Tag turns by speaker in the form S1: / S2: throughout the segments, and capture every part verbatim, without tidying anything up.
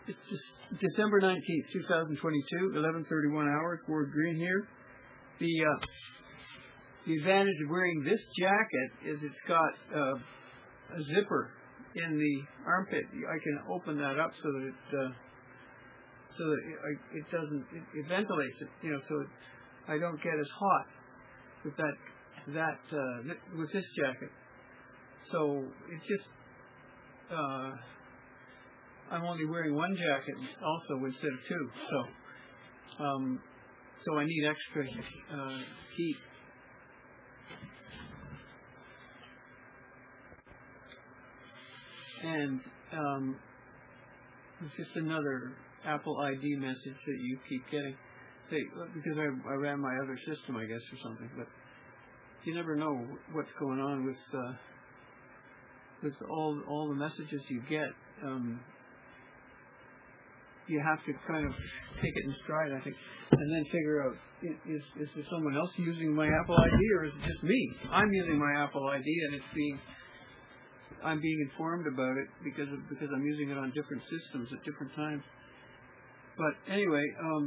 S1: It's December nineteenth, two thousand twenty-two, eleven thirty-one hours, Gord Green here. The, uh, the advantage of wearing this jacket is it's got uh, a zipper in the armpit. I can open that up so that it, uh, so that it, it doesn't, it, it ventilates it, you know, so it, I don't get as hot with that, that, uh, with this jacket. So it's just, uh, I'm only wearing one jacket also instead of two, so um, so I need extra uh, heat. And um, it's just another Apple I D message that you keep getting, they, because I, I ran my other system, I guess, or something. But you never know what's going on with uh, with all all the messages you get. Um, You have to kind of take it in stride, I think, and then figure out, is, is there someone else using my Apple I D, or is it just me? I'm using my Apple I D, and it's being, I'm being informed about it because of, because I'm using it on different systems at different times. But anyway, um,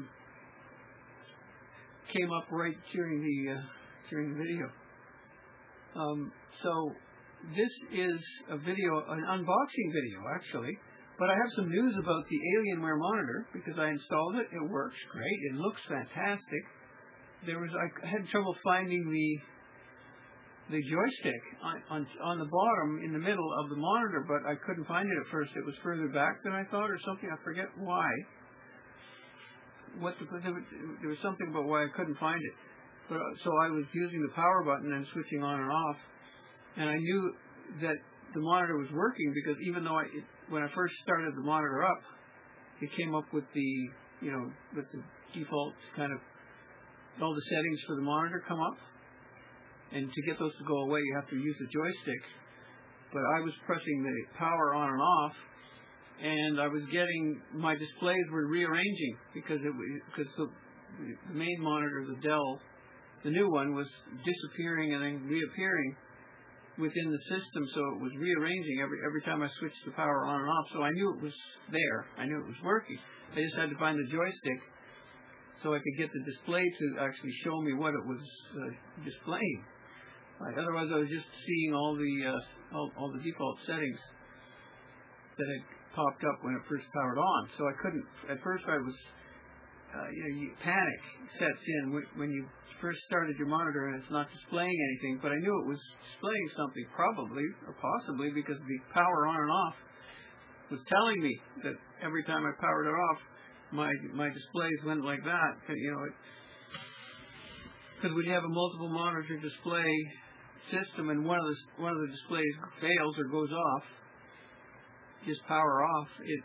S1: came up right during the uh, during the video. Um, so this is a video, an unboxing video, actually. But I have some news about the Alienware monitor because I installed it. It works great. It looks fantastic. There was I had trouble finding the the joystick on, on on the bottom in the middle of the monitor, but I couldn't find it at first. It was further back than I thought, or something. I forget why. What the, there was something about why I couldn't find it. But so I was using the power button and switching on and off, and I knew that the monitor was working because even though I, it, when I first started the monitor up, it came up with the, you know, with the default kind of, all the settings for the monitor come up, and to get those to go away, you have to use the joystick. But I was pressing the power on and off, and I was getting, my displays were rearranging because it because the, the main monitor, the Dell, the new one, was disappearing and then reappearing within the system, so it was rearranging every every time I switched the power on and off. So I knew it was there. I knew it was working. I just had to find the joystick so I could get the display to actually show me what it was uh, displaying. Right. Otherwise, I was just seeing all the uh, all, all the default settings that had popped up when it first powered on. So I couldn't. At first, I was uh, you know, you, panic sets in when, when you first started your monitor and it's not displaying anything, but I knew it was displaying something, probably or possibly because the power on and off was telling me that every time I powered it off, my my displays went like that. You know, because when you have a multiple monitor display system and one of the one of the displays fails or goes off, just power off, it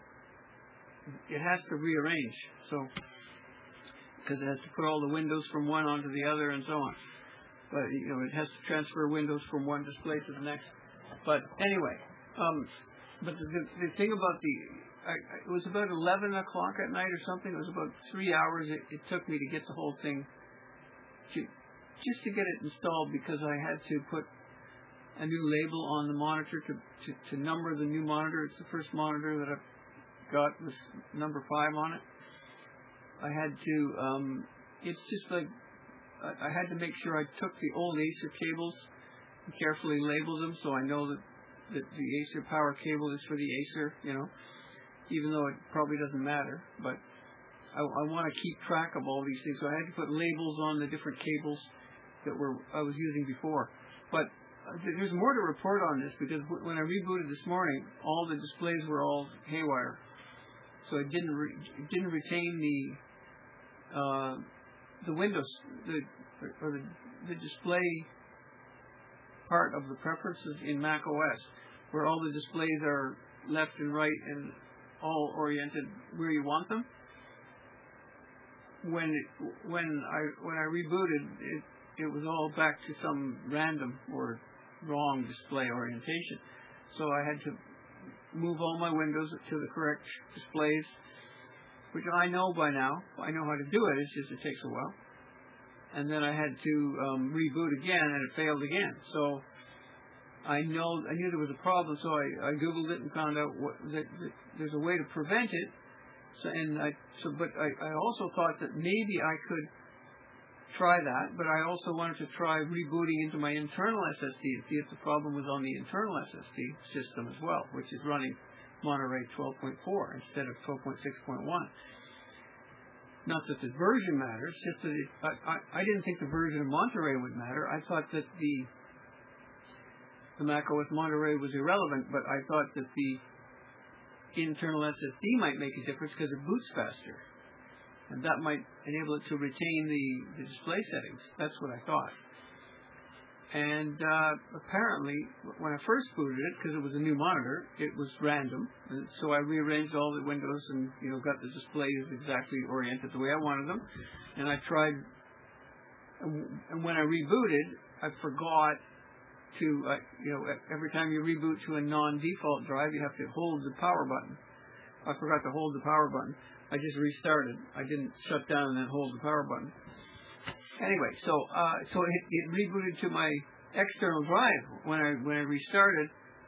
S1: it has to rearrange. So. Because it has to put all the windows from one onto the other and so on. But, you know, it has to transfer windows from one display to the next. But anyway, um, but the, the thing about the, I, it was about eleven o'clock at night or something. It was about three hours it, it took me to get the whole thing, to just to get it installed because I had to put a new label on the monitor to, to, to number the new monitor. It's the first monitor that I've got with number five on it. I had to, um, it's just like, I had to make sure I took the old Acer cables and carefully labeled them so I know that, that the Acer power cable is for the Acer, you know, even though it probably doesn't matter. But I, I want to keep track of all these things. So I had to put labels on the different cables that were I was using before. But there's more to report on this because when I rebooted this morning, all the displays were all haywire. So it didn't, re it didn't retain the Uh, the Windows, the, or the, the display part of the preferences in Mac O S, where all the displays are left and right and all oriented where you want them. When it, when I when I rebooted, it it was all back to some random or wrong display orientation. So I had to move all my windows to the correct displays, which I know by now. I know how to do it. It's just it takes a while. And then I had to um, reboot again, and it failed again. So I know I knew there was a problem. So I, I googled it and found out what, that, that there's a way to prevent it So, and I, so, but I, I also thought that maybe I could try that, but I also wanted to try rebooting into my internal S S D and see if the problem was on the internal S S D system as well, which is running Monterey twelve point four instead of twelve point six point one. Not that the version matters, just that it, I, I, I didn't think the version of Monterey would matter. I thought that the the macOS Monterey was irrelevant, but I thought that the internal S S D might make a difference because it boots faster. And that might enable it to retain the, the display settings. That's what I thought. And uh, apparently, when I first booted it, because it was a new monitor, it was random. And so I rearranged all the windows and, you know, got the displays exactly oriented the way I wanted them. And I tried, and when I rebooted, I forgot to, uh, you know, every time you reboot to a non-default drive, you have to hold the power button. I forgot to hold the power button. I just restarted. I didn't shut down and then hold the power button. Anyway, so uh, so it, it rebooted to my external drive when I when I restarted,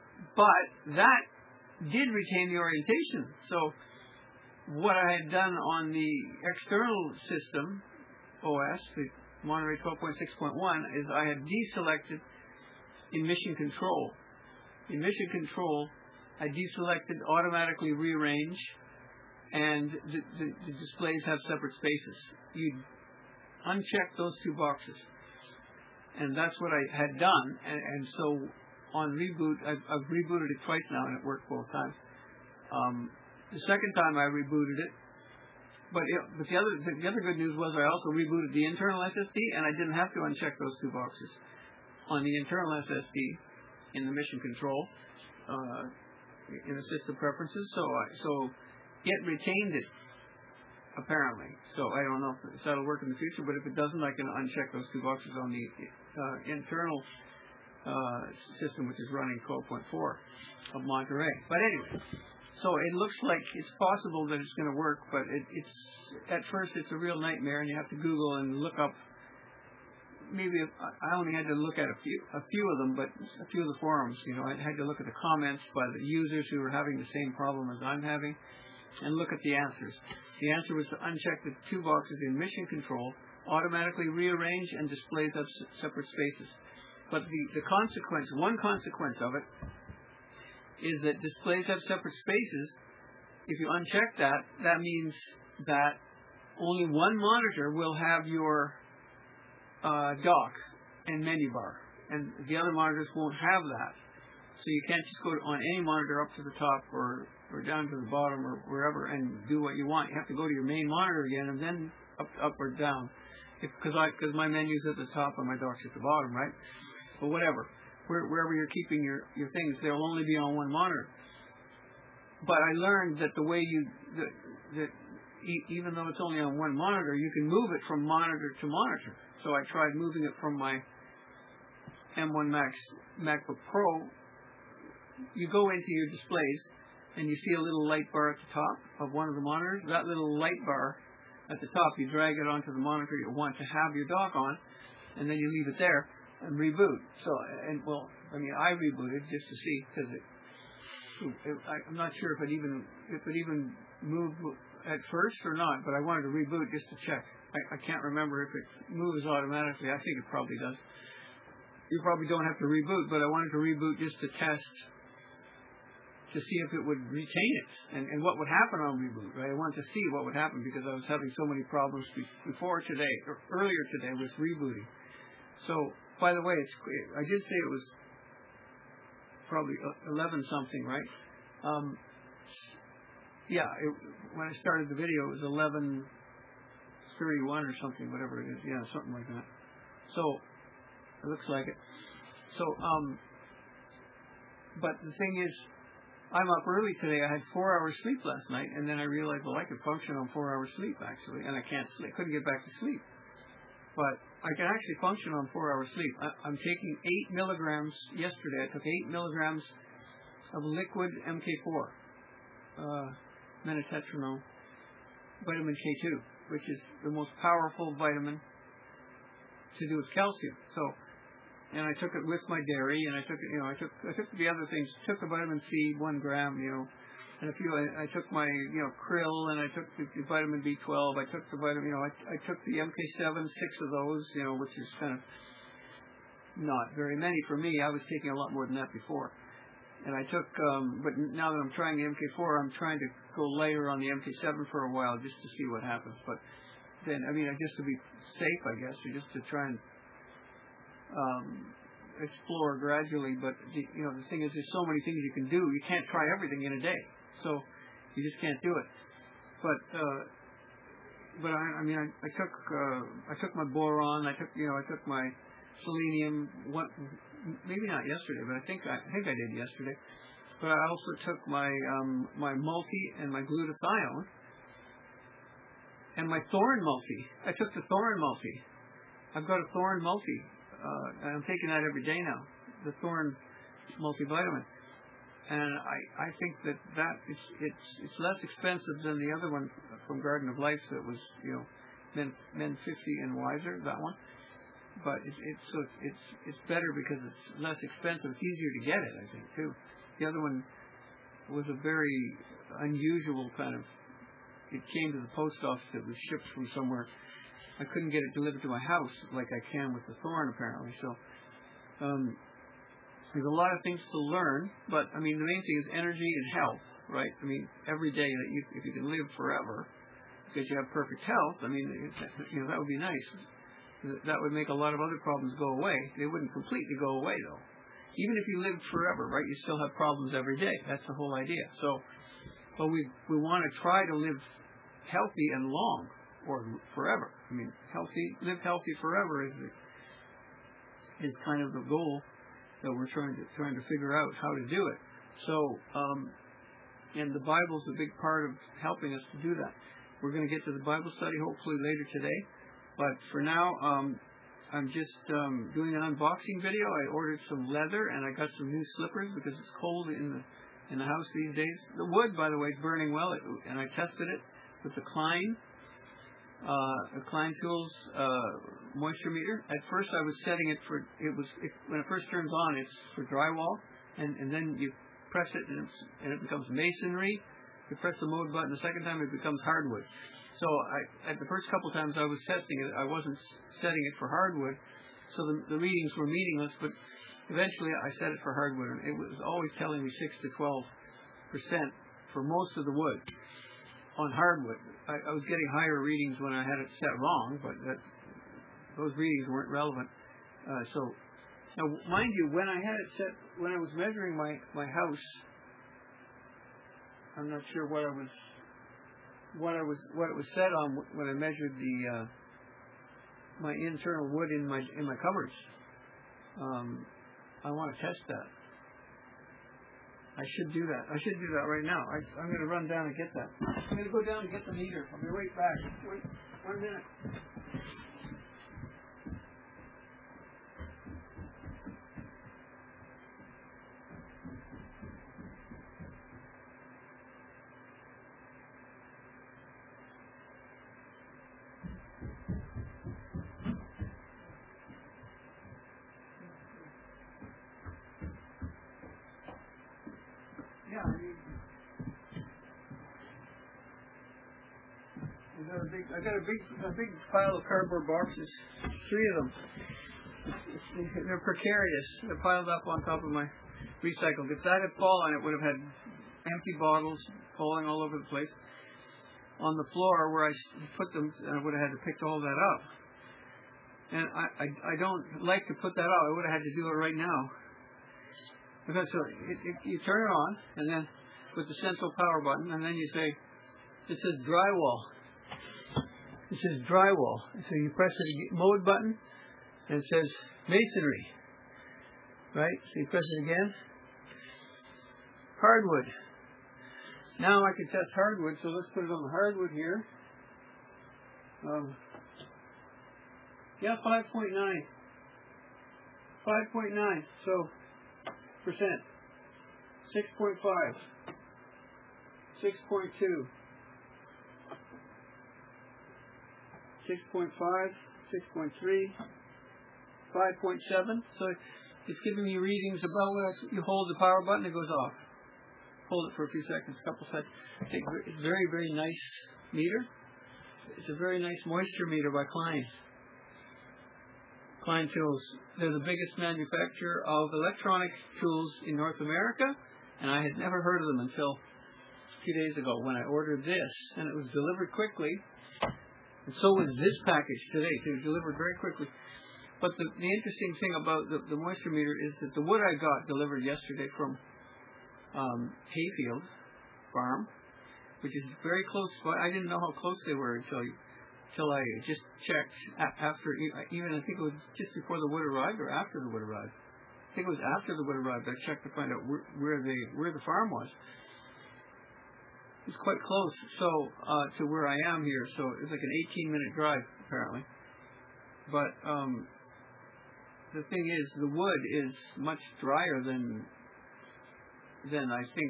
S1: but that did retain the orientation. So what I had done on the external system O S, the Monterey twelve point six point one, is I had deselected emission control. Emission control, I deselected automatically rearrange, and the, the, the displays have separate spaces. You uncheck those two boxes, and that's what I had done. And, and so on reboot, I've, I've rebooted it twice now, and it worked both times. Um, the second time I rebooted it, but, it, but the other the, the other good news was I also rebooted the internal S S D, and I didn't have to uncheck those two boxes on the internal S S D in the mission control uh, in the system preferences. So I, so it retained it apparently. So I don't know if that'll work in the future, but if it doesn't, I can uncheck those two boxes on the uh, internal uh, system, which is running twelve point four of Monterey. But anyway, so it looks like it's possible that it's going to work, but it, it's at first it's a real nightmare, and you have to Google and look up. Maybe if, I only had to look at a few, a few of them, but a few of the forums. You know, I had to look at the comments by the users who were having the same problem as I'm having, and look at the answers. The answer was to uncheck the two boxes in mission control, automatically rearrange, and displays up separate spaces. But the, the consequence, one consequence of it, is that displays have separate spaces. If you uncheck that, that means that only one monitor will have your uh, dock and menu bar, and the other monitors won't have that. So you can't just go on any monitor up to the top or, or down to the bottom or wherever and do what you want. You have to go to your main monitor again and then up, up or down. Because I because my menu's at the top and my dock's at the bottom, right? But whatever. Where, wherever you're keeping your, your things, they'll only be on one monitor. But I learned that the way you, that, that e- even though it's only on one monitor, you can move it from monitor to monitor. So I tried moving it from my M one Max MacBook Pro. You go into your displays and you see a little light bar at the top of one of the monitors. That little light bar at the top, you drag it onto the monitor you want to have your dock on, and then you leave it there and reboot. So, and well, I mean, I rebooted just to see because it, it, I'm not sure if it even if it even moved at first or not, but I wanted to reboot just to check. I, I can't remember if it moves automatically. I think it probably does. You probably don't have to reboot, but I wanted to reboot just to test to see if it would retain it and, and what would happen on reboot, right? I wanted to see what would happen because I was having so many problems be, before today, or earlier today with rebooting. So, by the way, it's, I did say it was probably eleven something, right? Um, yeah, it, when I started the video, it was eleven thirty-one or something, whatever it is. Yeah, something like that. So, it looks like it. So, um, but the thing is, I'm up early today. I had four hours sleep last night, and then I realized, well, I could function on four hours sleep, actually, and I can't sleep. couldn't get back to sleep. But I can actually function on four hours sleep. I, I'm taking eight milligrams. Yesterday, I took eight milligrams of liquid M K four, uh, metatetronol, vitamin K two, which is the most powerful vitamin to do with calcium. So, and I took it with my dairy, and I took it, you know, I took I took the other things. Took the vitamin C, one gram, you know, and a few. I, I took my, you know, krill, and I took the, the vitamin B twelve. I took the vitamin, you know, I, I took the M K seven, six of those, you know, which is kind of not very many for me. I was taking a lot more than that before. And I took, um, but now that I'm trying the M K four, I'm trying to go later on the M K seven for a while just to see what happens. But then, I mean, just to be safe, I guess, or just to try and um, explore gradually. But the, you know, the thing is, there's so many things you can do. You can't try everything in a day, so you just can't do it. But uh, but I, I mean, I, I took uh, I took my boron. I took you know I took my selenium. What, maybe not yesterday, but I think I, I think I did yesterday. But I also took my um, my multi and my glutathione and my thorn multi. I took the thorn multi. I've got a thorn multi. Uh, I'm taking that every day now. The thorn multivitamin, and I, I think that that it's it's it's less expensive than the other one from Garden of Life that was you know Men Men fifty and Wiser, that one. But it's it's so it's, it's it's better because it's less expensive. It's easier to get it, I think, too. The other one was a very unusual kind of. It came to the post office. It was shipped from somewhere. I couldn't get it delivered to my house like I can with the thorn, apparently. So um, there's a lot of things to learn. But I mean, the main thing is energy and health, right? I mean, every day that you, if you can live forever because you have perfect health, I mean, you know, that would be nice. That would make a lot of other problems go away. They wouldn't completely go away, though. Even if you lived forever, right, you still have problems every day. That's the whole idea. So, well, we we want to try to live healthy and long, or forever. I mean, healthy, live healthy forever is the, is kind of the goal that we're trying to trying to figure out how to do it. So, um, and the Bible's a big part of helping us to do that. We're going to get to the Bible study hopefully later today. But for now, um, I'm just um, doing an unboxing video. I ordered some leather, and I got some new slippers because it's cold in the in the house these days. The wood, by the way, is burning well, it, and I tested it with the Klein, uh, the Klein Tools uh, moisture meter. At first, I was setting it for it was it, when it first turns on, it's for drywall, and and then you press it, and, it's, and it becomes masonry. You press the mode button the second time, it becomes hardwood. So I, at the first couple times I was testing it, I wasn't setting it for hardwood, so the, the readings were meaningless. But eventually I set it for hardwood, and it was always telling me six to twelve percent for most of the wood on hardwood. I, I was getting higher readings when I had it set wrong, but that, those readings weren't relevant. Uh, so now, mind you, when I had it set, when I was measuring my my house, I'm not sure what I was. What I was, what it was set on when I measured the uh, my internal wood in my in my cupboards. Um, I want to test that. I should do that. I should do that right now. I, I'm going to run down and get that. I'm going to go down and get the meter. I'll be right back. Wait one minute. Yeah, I mean, I got a big, I got a big, a big pile of cardboard boxes. Three of them. It's, it's, they're precarious. They're piled up on top of my recycled. If that had fallen, it would have had empty bottles falling all over the place on the floor where I put them, and I would have had to pick all that up. And I, I, I don't like to put that out. I would have had to do it right now. Because so it, it, you turn it on, and then with the central power button, and then you say, it says drywall. It says drywall. So you press the mode button, and it says masonry. Right? So you press it again. Hardwood. Now I can test hardwood, so let's put it on the hardwood here. Um, yeah, five point nine. five point nine. So, percent. six point five. six point two. six point five. six point three. five point seven. So it's giving me readings about when you hold the power button, it goes off. hold it for a few seconds, a couple seconds. It's very, very nice meter. It's a very nice moisture meter by Klein. Klein Tools. They're the biggest manufacturer of electronic tools in North America, and I had never heard of them until a few days ago when I ordered this, and it was delivered quickly. And so was this package today, too, delivered very quickly. But the, the interesting thing about the, the moisture meter is that the wood I got delivered yesterday from um, Hayfield Farm, which is very close, but I didn't know how close they were until you, until I just checked after, even I think it was just before the wood arrived or after the wood arrived. I think it was after the wood arrived. I checked to find out where, where they where the farm was. It's quite close, so uh, to where I am here. So it's like an eighteen minute drive apparently. But um, the thing is, the wood is much drier than than I think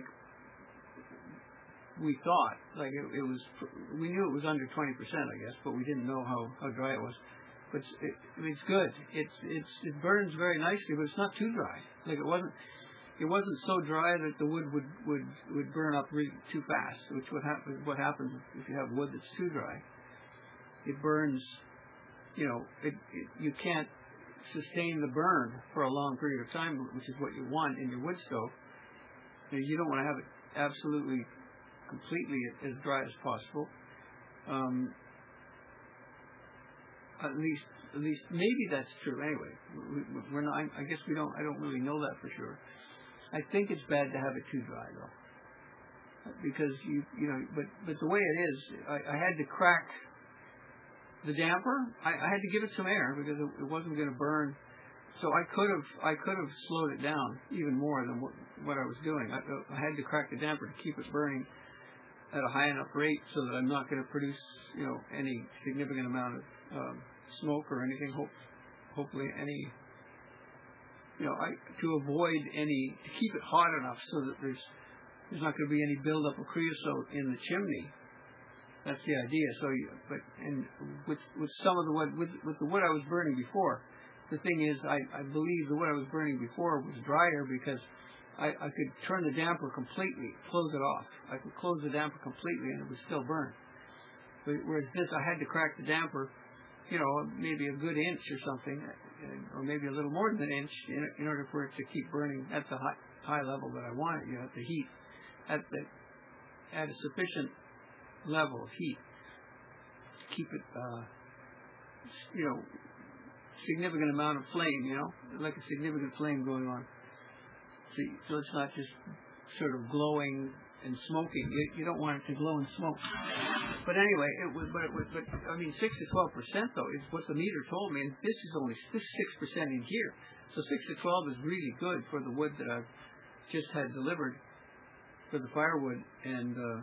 S1: we thought. Like it, it was, we knew it was under twenty percent, I guess, but we didn't know how, how dry it was. But it's, it, I mean, it's good. It's it's it burns very nicely, but it's not too dry. Like it wasn't it wasn't so dry that the wood would would, would burn up really too fast. Which what happens what happens if you have wood that's too dry? It burns. You know, it, it you can't sustain the burn for a long period of time, which is what you want in your wood stove. You don't want to have it absolutely completely as dry as possible. Um, at least, at least, maybe that's true. Anyway, we, we're not. I guess we don't. I don't really know that for sure. I think it's bad to have it too dry, though, because you, you know. But, but the way it is, I, I had to crack the damper. I, I had to give it some air because it, it wasn't going to burn. So I could have, I could have slowed it down even more than what, what I was doing. I, I had to crack the damper to keep it burning at a high enough rate so that I'm not going to produce, you know, any significant amount of um, smoke or anything. Hope, hopefully, any, you know, I, to avoid any, to keep it hot enough so that there's there's not going to be any buildup of creosote in the chimney. That's the idea. So, you, but and with with some of the wood, with with the wood I was burning before, the thing is, I I believe the wood I was burning before was drier because I, I could turn the damper completely, close it off. I could close the damper completely and it would still burn. Whereas this, I had to crack the damper, you know, maybe a good inch or something, or maybe a little more than an inch in, in order for it to keep burning at the high, high level that I wanted, you know, at the heat, at the at a sufficient level of heat to keep it, uh, you know, significant amount of flame, you know, like a significant flame going on. So, so it's not just sort of glowing and smoking. You, you don't want it to glow and smoke. But anyway, it was. But, it was, but I mean, six to twelve percent though is what the meter told me, and this is only this six percent in here. So six to twelve is really good for the wood that I've just had delivered for the firewood, and uh,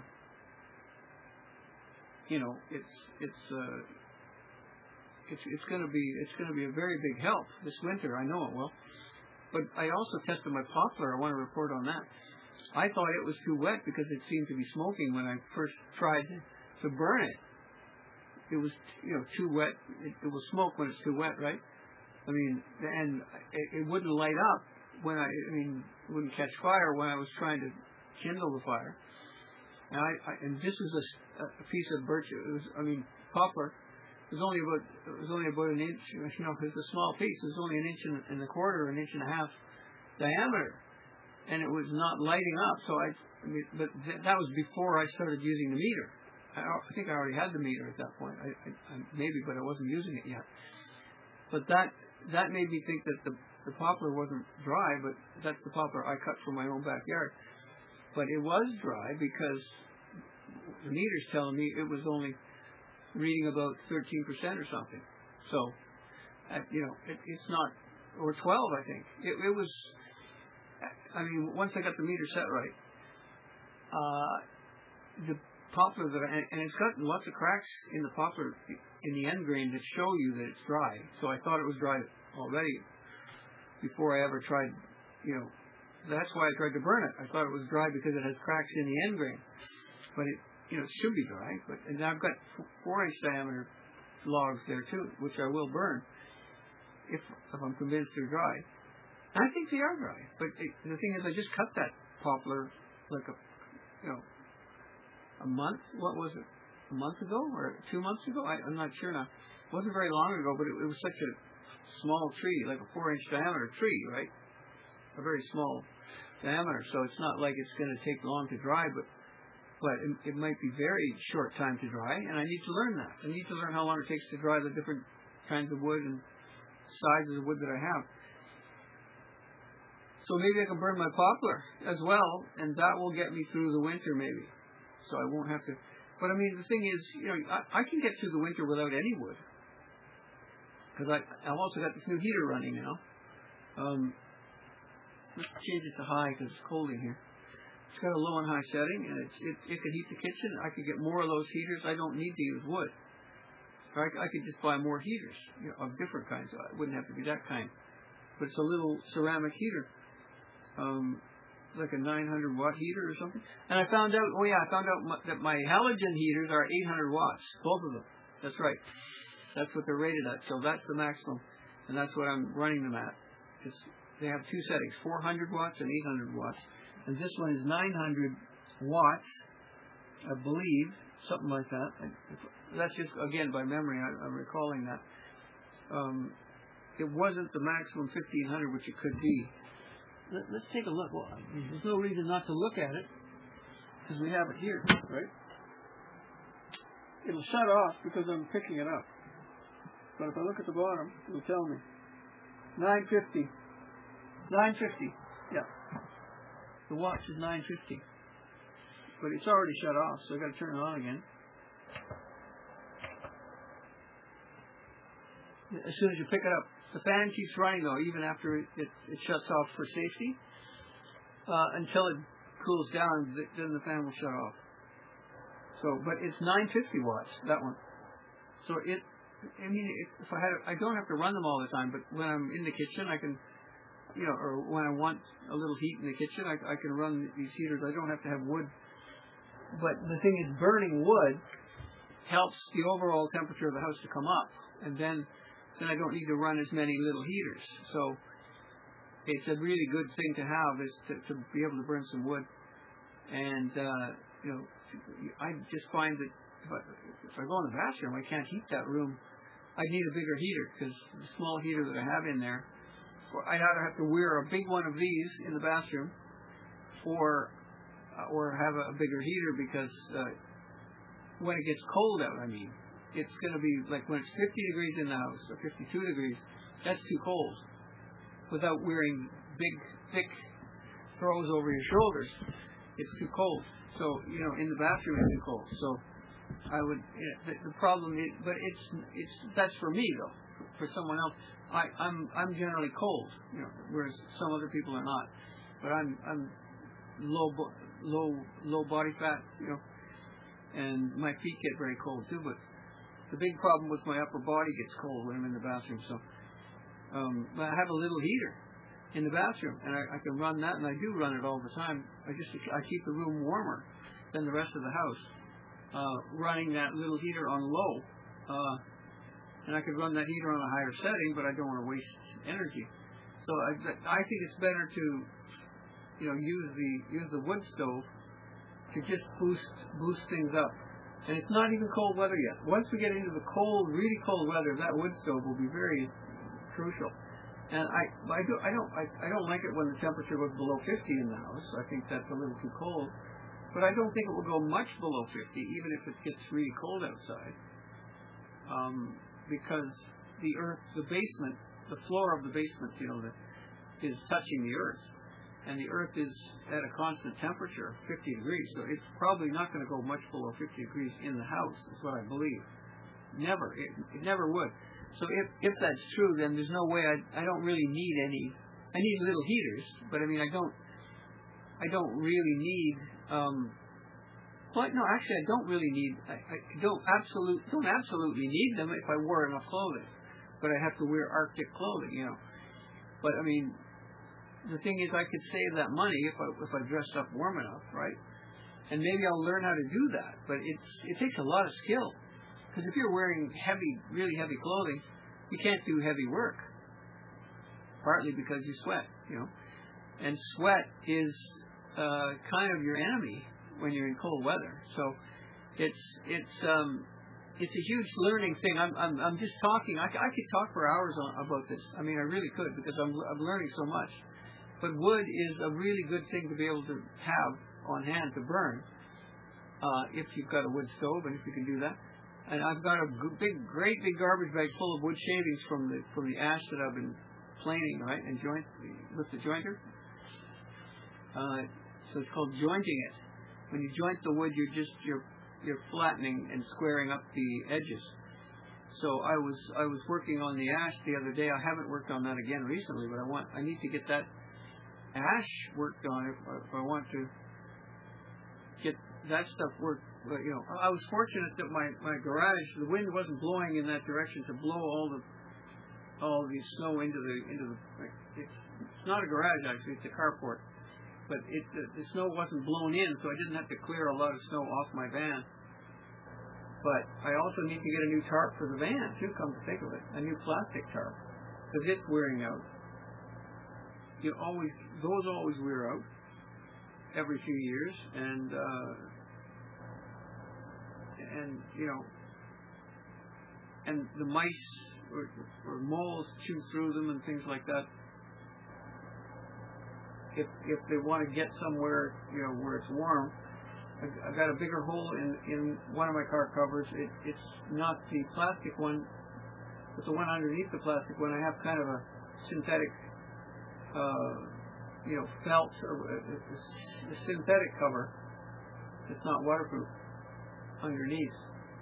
S1: you know, it's it's uh, it's it's going to be it's going to be a very big help this winter. I know it will. But I also tested my poplar. I want to report on that. I thought it was too wet because it seemed to be smoking when I first tried to burn it. It was, you know, too wet. It, it will smoke when it's too wet, right? I mean, and it, it wouldn't light up when I, I mean, it wouldn't catch fire when I was trying to kindle the fire. And I, I and this was a, a piece of birch. It was, I mean, poplar. It was only about it was only about an inch, you know, it was a small piece. It was only an inch and, and a quarter, an inch and a half diameter, and it was not lighting up. So I, I mean, but th- that was before I started using the meter. I, I think I already had the meter at that point. I, I, I, maybe, but I wasn't using it yet. But that that made me think that the the poplar wasn't dry, but that's the poplar I cut from my own backyard. But it was dry because the meter's telling me it was only reading about thirteen percent or something. So, uh, you know, it, it's not, or twelve, I think. It, it was, I mean, once I got the meter set right, uh, the poplar that I, and it's got lots of cracks in the poplar in the end grain that show you that it's dry. So I thought it was dry already before I ever tried, you know, that's why I tried to burn it. I thought it was dry because it has cracks in the end grain. But it, you know, it should be dry, but and I've got four inch diameter logs there too, which I will burn if if I'm convinced they're dry. And I think they are dry, but it, the thing is, I just cut that poplar like a you know, a month. What was it? A month ago or two months ago? I, I'm not sure now. It wasn't very long ago, but it, it was such a small tree, like a four-inch diameter tree, right? A very small diameter. So it's not like it's going to take long to dry, but but it, it might be very short time to dry, and I need to learn that. I need to learn how long it takes to dry the different kinds of wood and sizes of wood that I have. So maybe I can burn my poplar as well, and that will get me through the winter maybe. So I won't have to. But I mean, the thing is, you know, I, I can get through the winter without any wood. Because I've also got this new heater running now. Um, let's change it to high because it's cold in here. It's got a low and high setting, and it's, it, it can heat the kitchen. I could get more of those heaters. I don't need to use wood. Or I, I could just buy more heaters, you know, of different kinds. It wouldn't have to be that kind. But it's a little ceramic heater. Um, like a nine hundred watt heater or something. And I found out, oh yeah, I found out my, that my halogen heaters are eight hundred watts, both of them. That's right. That's what they're rated at. So that's the maximum. And that's what I'm running them at. It's, they have two settings, four hundred watts and eight hundred watts. And this one is nine hundred watts, I believe, something like that. That's just, again, by memory, I, I'm recalling that. Um, it wasn't the maximum fifteen hundred, which it could be. Let, let's take a look. Well, there's no reason not to look at it, because we have it here, right? It'll shut off because I'm picking it up. But if I look at the bottom, it'll tell me. nine fifty. nine fifty. Yeah. The watch is nine fifty. But it's already shut off, so I've got to turn it on again. As soon as you pick it up. The fan keeps running, though, even after it, it, it shuts off for safety. Uh, until it cools down, then the fan will shut off. So, but it's nine fifty watts, that one. So it, I mean, if I had, I don't have to run them all the time, but when I'm in the kitchen, I can, you know, or when I want a little heat in the kitchen, I, I can run these heaters. I don't have to have wood. But the thing is, burning wood helps the overall temperature of the house to come up, and then then I don't need to run as many little heaters. So it's a really good thing to have, is to, to be able to burn some wood. And uh, you know, I just find that if I, if I go in the bathroom, I can't heat that room. I need a bigger heater, because the small heater that I have in there, I'd either have to wear a big one of these in the bathroom, or uh, or have a, a bigger heater, because uh, when it gets cold out, I mean, it's going to be like when it's fifty degrees in the house, or fifty-two degrees, that's too cold. Without wearing big, thick throws over your shoulders, it's too cold. So, you know, in the bathroom it's too cold. So, I would, you know, the, the problem is, but it's, it's, that's for me though. For, for someone else, I, I'm, I'm generally cold, you know, whereas some other people are not. But I'm, I'm low, low, low body fat, you know, and my feet get very cold too, but the big problem with my upper body gets cold when I'm in the bathroom. So, um, but I have a little heater in the bathroom, and I, I can run that, and I do run it all the time. I just I keep the room warmer than the rest of the house, uh, running that little heater on low, uh, and I could run that heater on a higher setting, but I don't want to waste energy. So I, I think it's better to, you know, use the use the wood stove to just boost boost things up. And it's not even cold weather yet. Once we get into the cold, really cold weather, that wood stove will be very crucial. And I, I, do, I don't, I, I don't like it when the temperature goes below fifty in the house. I think that's a little too cold. But I don't think it will go much below fifty, even if it gets really cold outside, um, because the earth, the basement, the floor of the basement, you know, the, is touching the earth. And the earth is at a constant temperature of fifty degrees, so it's probably not going to go much below fifty degrees in the house, is what I believe. Never. It, it never would. So if if that's true, then there's no way I I don't really need any. I need little heaters, but I mean I don't I don't really need. Um, well, no, actually I don't really need. I, I don't absolute don't absolutely need them if I wore enough clothing, but I have to wear Arctic clothing, you know. But I mean, the thing is, I could save that money if I if I dressed up warm enough, right? And maybe I'll learn how to do that. But it's it takes a lot of skill, because if you're wearing heavy, really heavy clothing, you can't do heavy work. Partly because you sweat, you know, and sweat is uh, kind of your enemy when you're in cold weather. So it's it's um, it's a huge learning thing. I'm I'm, I'm just talking. I, I could talk for hours on, about this. I mean, I really could because I'm I'm learning so much. But wood is a really good thing to be able to have on hand to burn uh, if you've got a wood stove and if you can do that. And I've got a big, great big garbage bag full of wood shavings from the from the ash that I've been planing, right, and joint with the jointer. Uh, so it's called jointing it. When you joint the wood, you're just you're you're flattening and squaring up the edges. So I was I was working on the ash the other day. I haven't worked on that again recently, but I want I need to get that ash worked on if, if I want to get that stuff worked. But, you know, I was fortunate that my, my garage, the wind wasn't blowing in that direction to blow all the all the snow into the into the. It's, it's not a garage actually; it's a carport. But it the, the snow wasn't blown in, so I didn't have to clear a lot of snow off my van. But I also need to get a new tarp for the van too. Come to think of it, a new plastic tarp because it's wearing out. You always those always wear out every few years, and uh, and you know, and the mice or, or moles chew through them and things like that. If if they want to get somewhere, you know, where it's warm, I've got a bigger hole in in one of my car covers. It, it's not the plastic one, but the one underneath the plastic one. I have kind of a synthetic, uh, you know, felt, or a, a synthetic cover. It's not waterproof underneath.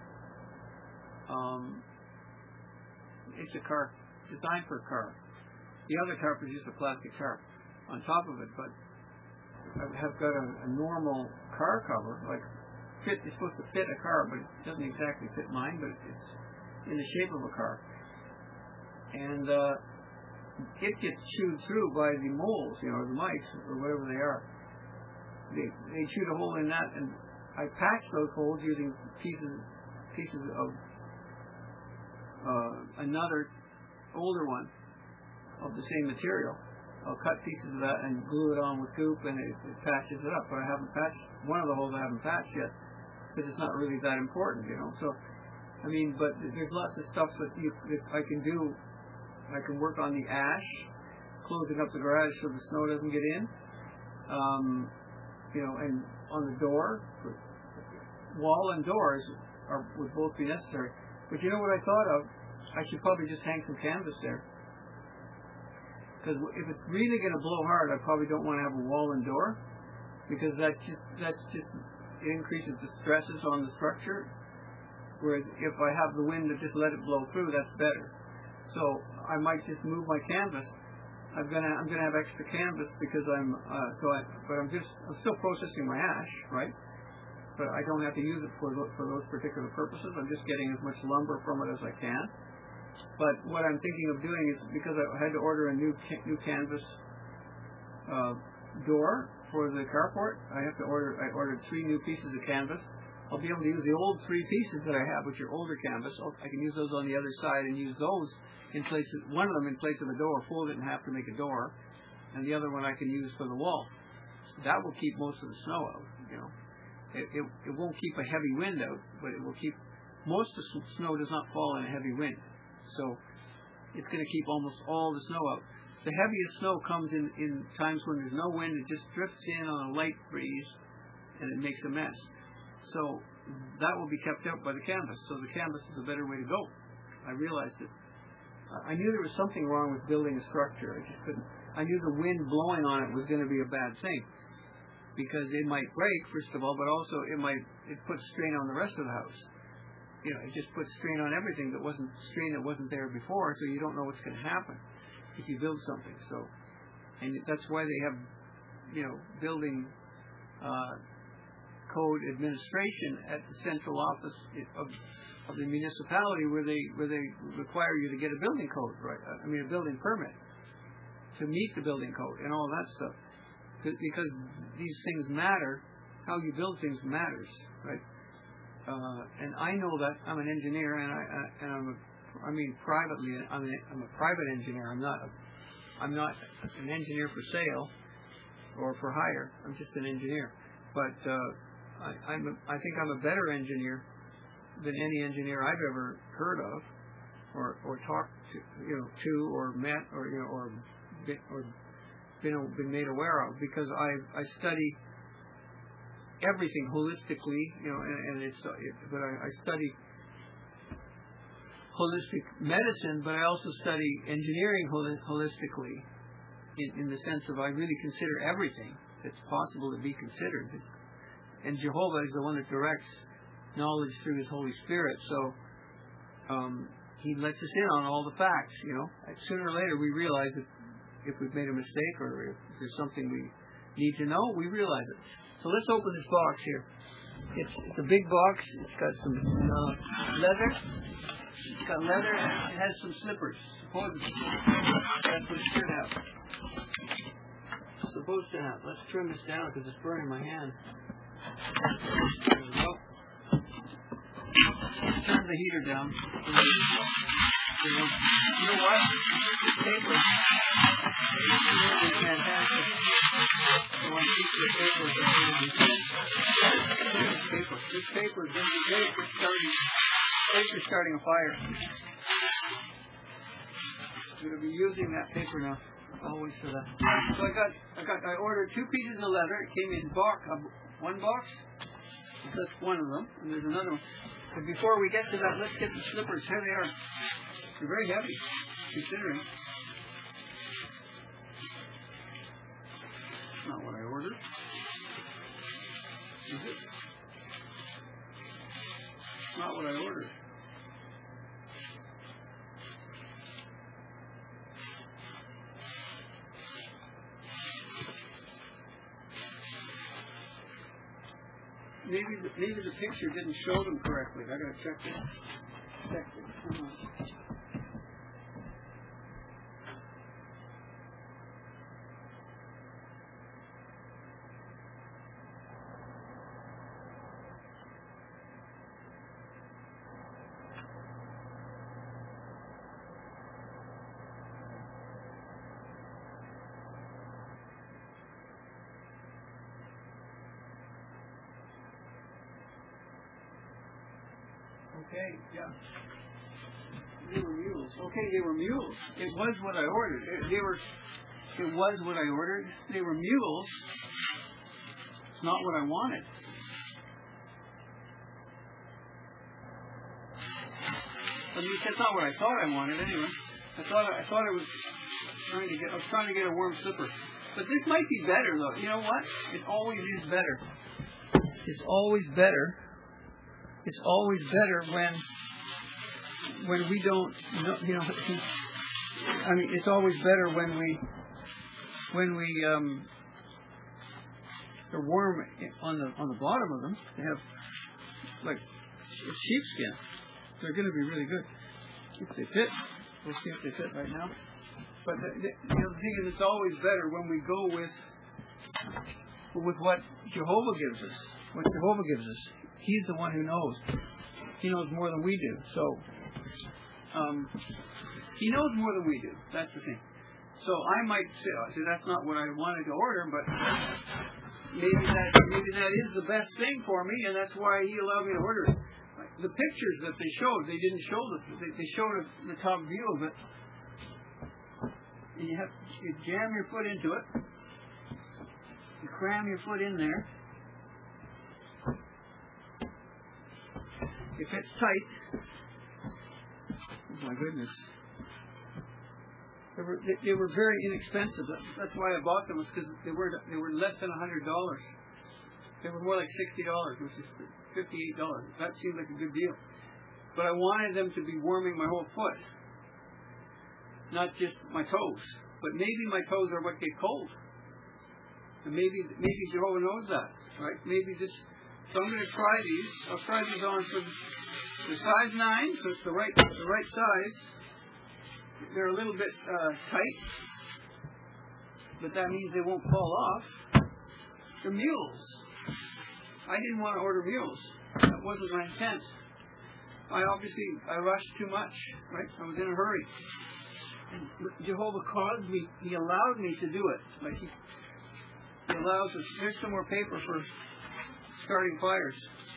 S1: Um, it's a car designed for a car. The other tarp is just a plastic tarp on top of it, but I have got a, a normal car cover, like fit. It's supposed to fit a car, but it doesn't exactly fit mine. But it's in the shape of a car, and uh, it gets chewed through by the moles, you know, the mice or whatever they are. They they chewed a hole in that, and I patched those holes using pieces pieces of uh, another older one of the same material. I'll cut pieces of that and glue it on with goop, and it, it patches it up. But I haven't patched one of the holes. I haven't patched yet because it's not really that important, you know. So, I mean, but there's lots of stuff that, you, that I can do. I can work on the ash, closing up the garage so the snow doesn't get in. Um, you know, and on the door, wall and doors are would both be necessary. But you know what I thought of? I should probably just hang some canvas there. Because if it's really going to blow hard, I probably don't want to have a wall and door, because that just that's just it increases the stresses on the structure. Whereas if I have the wind to just let it blow through, that's better. So I might just move my canvas. I'm gonna I'm gonna have extra canvas because I'm uh, so I but I'm just I'm still processing my ash, right? But I don't have to use it for for those particular purposes. I'm just getting as much lumber from it as I can. But what I'm thinking of doing is, because I had to order a new ca- new canvas uh, door for the carport, I have to order. I ordered three new pieces of canvas. I'll be able to use the old three pieces that I have, which are older canvas. I can use those on the other side and use those in place. Of, one of them in place of a door, fold it in half to make a door, and the other one I can use for the wall. That will keep most of the snow out. You know, it it, it won't keep a heavy wind out, but it will keep most of the snow does not fall in a heavy wind. So it's going to keep almost all the snow out. The heaviest snow comes in, in times when there's no wind. It just drifts in on a light breeze, and it makes a mess. So that will be kept out by the canvas. So the canvas is a better way to go. I realized it. I knew there was something wrong with building a structure. I just couldn't. I knew the wind blowing on it was going to be a bad thing, because it might break, first of all, but also it might it puts strain on the rest of the house. You know, it just puts strain on everything that wasn't strain that wasn't there before, so you don't know what's going to happen if you build something. So, and that's why they have, you know, building uh, code administration at the central office of, of the municipality, where they where they require you to get a building code, right? I mean, a building permit to meet the building code and all that stuff, because these things matter. How you build things matters, right? Uh, and I know that I'm an engineer, and I, I and I'm a, I mean privately, I'm a, I'm a private engineer. I'm not a, I'm not an engineer for sale or for hire. I'm just an engineer. But uh, I, I'm a, I think I'm a better engineer than any engineer I've ever heard of, or or talked to, you know, to or met, or you know, or been, or been been made aware of, because I I study everything holistically, you know, and, and it's uh, it, but I, I study holistic medicine, but I also study engineering holi- holistically, in, in the sense of I really consider everything that's possible to be considered. And Jehovah is the one that directs knowledge through His Holy Spirit, so um, He lets us in on all the facts, you know. Sooner or later we realize that if we've made a mistake or if there's something we need to know, we realize it. So let's open this box here. It's, it's a big box. It's got some uh, leather. It's got leather and it has some slippers. Supposedly. That's what it should have. It's supposed to have. Let's trim this down because it's burning my hand. There we go. Turn the heater down. You know, you know what? This paper is fantastic. I want to keep this paper. This paper. This paper is great for starting, great for starting a fire. I'm going to be using that paper now, always for that. So I got, I got, I ordered two pieces of leather. It came in box, uh, one box. That's one of them, and there's another one. But before we get to that, let's get the slippers. Here they are. They're very heavy, considering. That's not what I ordered. Is it? It's not what I ordered. Maybe the, maybe the picture didn't show them correctly. I gotta check it. Check it. Come on. Okay, yeah. They were mules. Okay, they were mules. It was what I ordered. They, they were. It was what I ordered. They were mules. It's not what I wanted. At least that's not what I thought I wanted. Anyway, I thought I thought I was trying to get. I was trying to get a warm slipper. But this might be better, though. You know what? It always is better. It's always better. It's always better when when we don't, you know. I mean, it's always better when we when we um, they're warm on the on the bottom of them. They have like sheepskin. They're going to be really good if they fit. We'll see if they fit right now. But the, the, you know, the thing is, it's always better when we go with with what Jehovah gives us. What Jehovah gives us. He's the one who knows. He knows more than we do. So, um, he knows more than we do. That's the thing. So I might say, oh, see, that's not what I wanted to order, but maybe that maybe that is the best thing for me, and that's why he allowed me to order it. The pictures that they showed, they didn't show the. They, they showed the top view of it. And you have you jam your foot into it. You cram your foot in there. If it's tight, oh my goodness, they were they, they were very inexpensive. That's why I bought them, was because they were they were less than a hundred dollars. They were more like sixty dollars, which is fifty-eight dollars. That seemed like a good deal. But I wanted them to be warming my whole foot, not just my toes. But maybe my toes are what get cold, and maybe maybe Jehovah knows that, right? Maybe this. So I'm going to try these. I'll try these on for the size nine, so it's the right the right size. They're a little bit uh, tight, but that means they won't fall off. They're mules. I didn't want to order mules. That wasn't my intent. I obviously I rushed too much, right? I was in a hurry. And Jehovah caused me. He allowed me to do it. Like he, he allows us. Here's some more paper for. starting fires.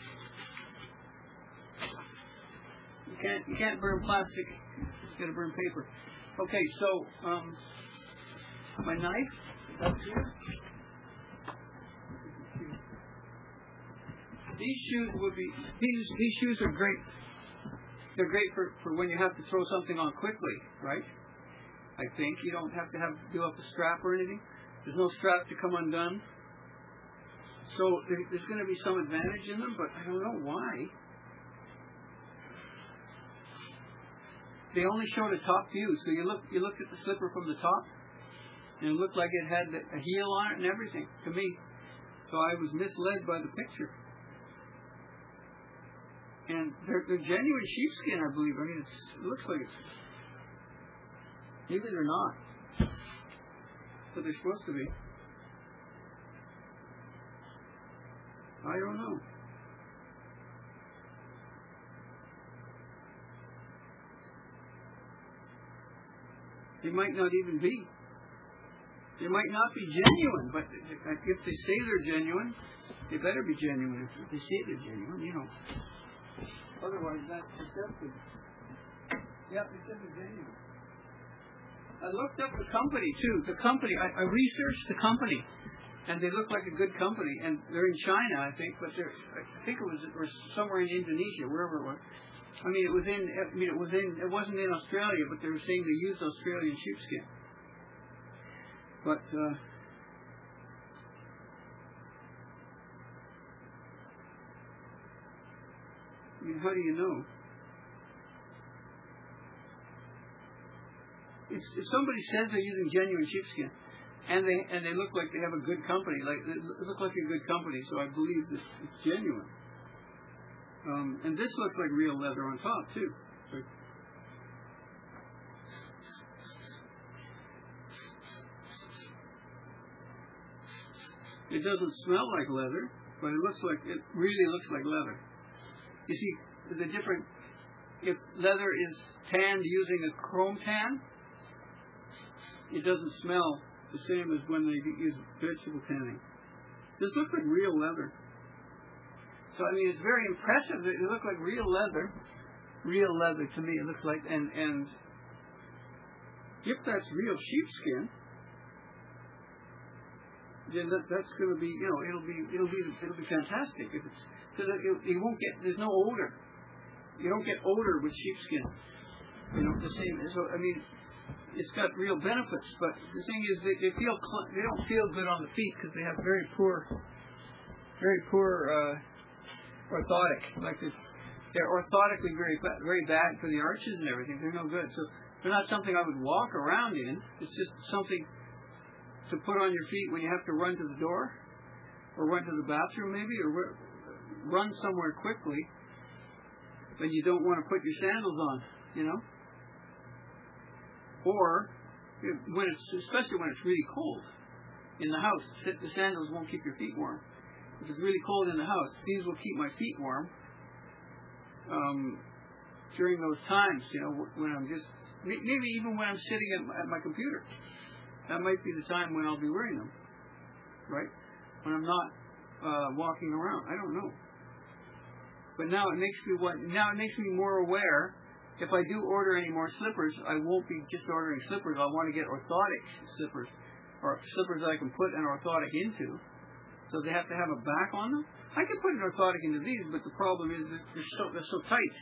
S1: You can't you can't burn plastic. You gotta burn paper. Okay, so um, my knife up here. These shoes would be these these shoes are great. They're great for, for when you have to throw something on quickly, right? I think you don't have to have do up a strap or anything. There's no strap to come undone. So there, there's going to be some advantage in them, but I don't know why. They only show the top view, so you look you looked at the slipper from the top, and it looked like it had a heel on it and everything to me. So I was misled by the picture. And they're, they're genuine sheepskin, I believe. I mean, it's, it looks like it's... Maybe they're not. But they're supposed to be. I don't know. They might not even be. They might not be genuine, but if they say they're genuine, they better be genuine. If they say they're genuine, you know. Otherwise, that's deceptive. Yep, it says it's genuine. I looked up the company, too. The company, I, I researched the company, and they look like a good company. And they're in China, I think, but they're, I think it was or somewhere in Indonesia, wherever it was. I mean, it was in, I mean, it was in, it wasn't in Australia, but they were saying they used Australian sheepskin. But, uh, I mean, how do you know? It's, if somebody says they're using genuine sheepskin, and they and they look like they have a good company, like they look like a good company, so I believe that it's genuine. Um, and this looks like real leather on top too. So it doesn't smell like leather, but it looks like it really looks like leather. You see, the different, if leather is tanned using a chrome tan, it doesn't smell the same as when they use vegetable tanning. This looks like real leather. So, I mean, it's very impressive. It looks like real leather. Real leather to me, it looks like, and, and if that's real sheepskin, then that, that's going to be, you know, it'll be, it'll be, it'll be fantastic. If it's, because it, it won't get, there's no odor. You don't get odor with sheepskin. You know, the same. So I mean, it's got real benefits. But the thing is, they, they feel, they don't feel good on the feet because they have very poor, very poor uh, orthotic. Like they're, they're orthotically very, very bad for the arches and everything. They're no good. So they're not something I would walk around in. It's just something to put on your feet when you have to run to the door, or run to the bathroom maybe, or run somewhere quickly, but you don't want to put your sandals on, you know? Or, when it's, especially when it's really cold in the house, the sandals won't keep your feet warm. If it's really cold in the house, these will keep my feet warm um, during those times, you know, when I'm just, maybe even when I'm sitting at my, at my computer. That might be the time when I'll be wearing them, right? When I'm not uh, walking around. I don't know. But now it makes me what? Now it makes me more aware. If I do order any more slippers, I won't be just ordering slippers. I want to get orthotic slippers, or slippers that I can put an orthotic into. So they have to have a back on them. I can put an orthotic into these, but the problem is that they're so they're so tight.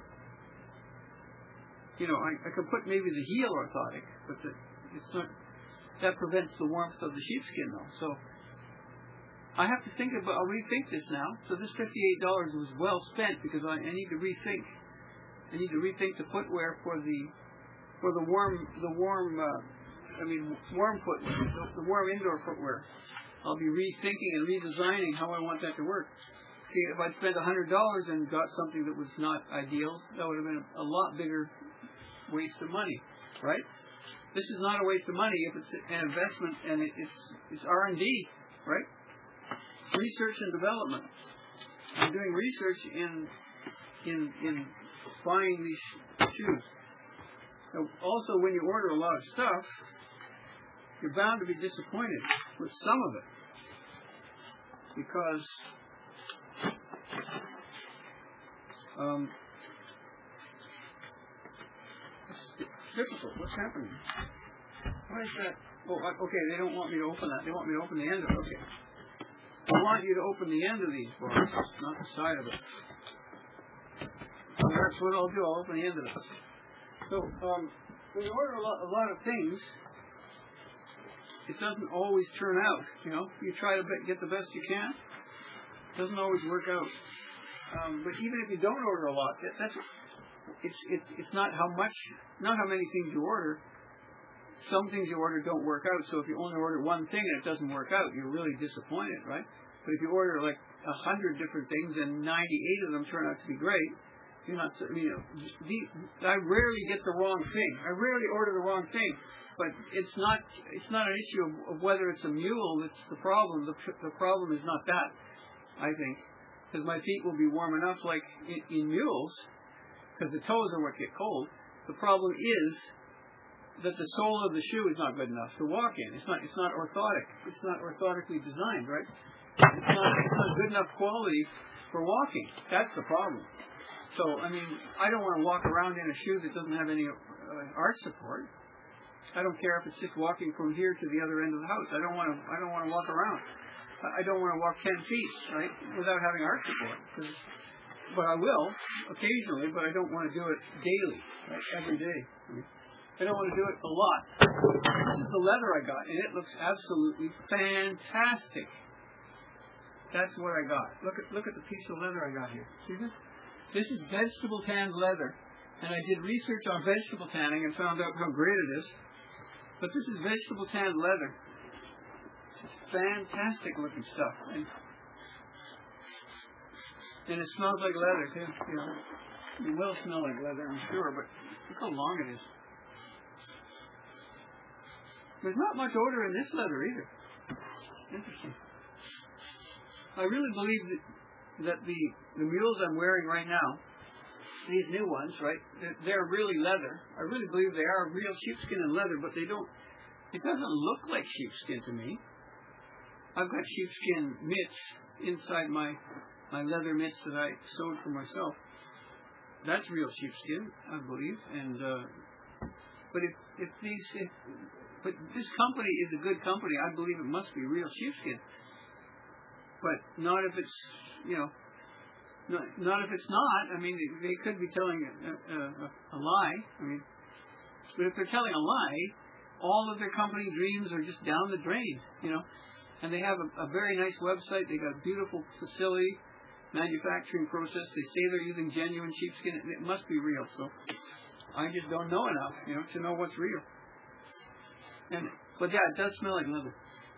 S1: You know, I, I can put maybe the heel orthotic, but the, it's not. That prevents the warmth of the sheepskin, though. So I have to think about. I'll rethink this now. So this fifty-eight dollars was well spent because I, I need to rethink. I need to rethink the footwear for the for the warm the warm. Uh, I mean, warm footwear, the, the warm indoor footwear. I'll be rethinking and redesigning how I want that to work. See, if I'd spent a hundred dollars and got something that was not ideal, that would have been a, a lot bigger waste of money, right? This is not a waste of money if it's an investment, and it, it's it's R and D, right? Research and development. I'm doing research in in in buying these shoes. Now, also, when you order a lot of stuff, you're bound to be disappointed with some of it, because Um, it's difficult. What's happening? Why is that? Oh, okay, they don't want me to open that. They want me to open the end of it. Okay. I want you to open the end of these bars, not the side of it. So that's what I'll do. I'll open the end of it. So, um, when you order a lot, a lot of things, it doesn't always turn out. You know, you try to get the best you can. It doesn't always work out. Um, but even if you don't order a lot, that, that's it's it, it's not how much, not how many things you order. Some things you order don't work out. So if you only order one thing and it doesn't work out, you're really disappointed, right? But if you order like a hundred different things and ninety-eight of them turn out to be great, you're not. You know, the, I rarely get the wrong thing. I rarely order the wrong thing. But it's not. It's not an issue of, of whether it's a mule that's the problem. The, the problem is not that. I think because my feet will be warm enough, like in, in mules, because the toes are what get cold. The problem is that the sole of the shoe is not good enough to walk in. It's not. It's not orthotic. It's not orthotically designed, right? It's not. It's not good enough quality for walking. That's the problem. So I mean, I don't want to walk around in a shoe that doesn't have any uh, arch support. I don't care if it's just walking from here to the other end of the house. I don't want to. I don't want to walk around. I don't want to walk ten feet, right, without having arch support. But I will occasionally. But I don't want to do it daily, right, every day. I mean, I don't want to do it a lot. This is the leather I got, and it looks absolutely fantastic. That's what I got. Look at look at the piece of leather I got here. See this? This is vegetable tanned leather, and I did research on vegetable tanning and found out how great it is. But this is vegetable tanned leather. It's fantastic looking stuff, and, and it smells like leather too. You know, it will smell like leather, I'm sure, but look how long it is. There's not much odor in this leather either. Interesting. I really believe that, that the, the mules I'm wearing right now, these new ones, right, they're, they're really leather. I really believe they are real sheepskin and leather, but they don't, it doesn't look like sheepskin to me. I've got sheepskin mitts inside my, my leather mitts that I sewed for myself. That's real sheepskin, I believe. And, uh, but if, if these, if, But this company is a good company. I believe it must be real sheepskin. But not if it's, you know, not, not if it's not. I mean, they could be telling a, a, a lie. I mean, but if they're telling a lie, all of their company dreams are just down the drain, you know. And they have a, a very nice website. They got a beautiful facility, manufacturing process. They say they're using genuine sheepskin. It must be real. So I just don't know enough, you know, to know what's real. And, but yeah, it does smell like leather.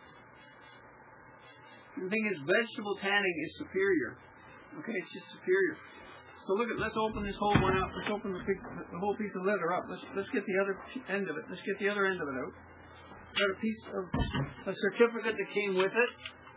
S1: The thing is, vegetable tanning is superior. Okay, it's just superior. So look at, let's open this whole one out. Let's open the, big, the whole piece of leather up. Let's let's get the other end of it. Let's get the other end of it out. Got a piece of a certificate that came with it,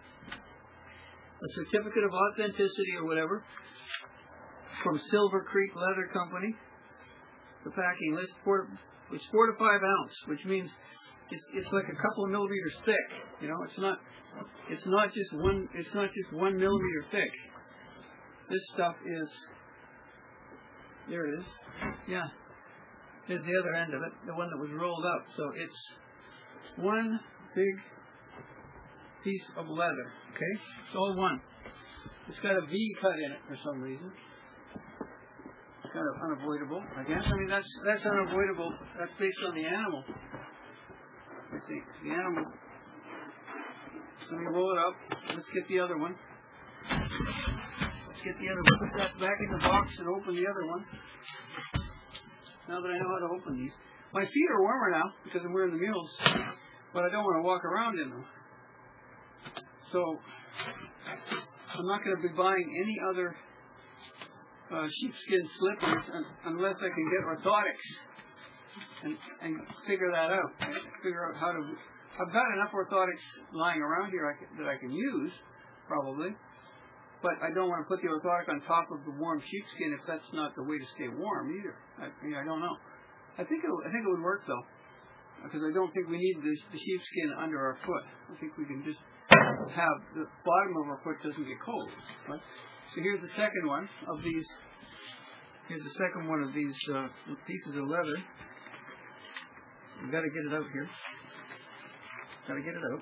S1: a certificate of authenticity or whatever, from Silver Creek Leather Company. The packing list, four, it's four to five ounce, which means It's, it's like a couple of millimeters thick, you know. It's not, it's not just one. It's not just one millimeter thick. This stuff is. There it is. Yeah. There's the other end of it, the one that was rolled up. So it's one big piece of leather. Okay, it's all one. It's got a V cut in it for some reason. It's kind of unavoidable, I guess. I mean, that's that's unavoidable. That's based on the animal. Let's see, the animal. Let me roll it up. Let's get the other one. Let's get the other one. Put that back in the box and open the other one. Now that I know how to open these. My feet are warmer now because I'm wearing the mules, but I don't want to walk around in them. So I'm not going to be buying any other uh, sheepskin slippers un unless I can get orthotics. And, and figure that out. Figure out how to. I've got enough orthotics lying around here I can, that I can use, probably. But I don't want to put the orthotic on top of the warm sheepskin if that's not the way to stay warm either. I, I mean, I don't know. I think it. I think it would work though, because I don't think we need the, the sheepskin under our foot. I think we can just have the bottom of our foot doesn't get cold. Right? So here's the second one of these Here's the second one of these uh, pieces of leather. We've got to get it out here. Got to get it out.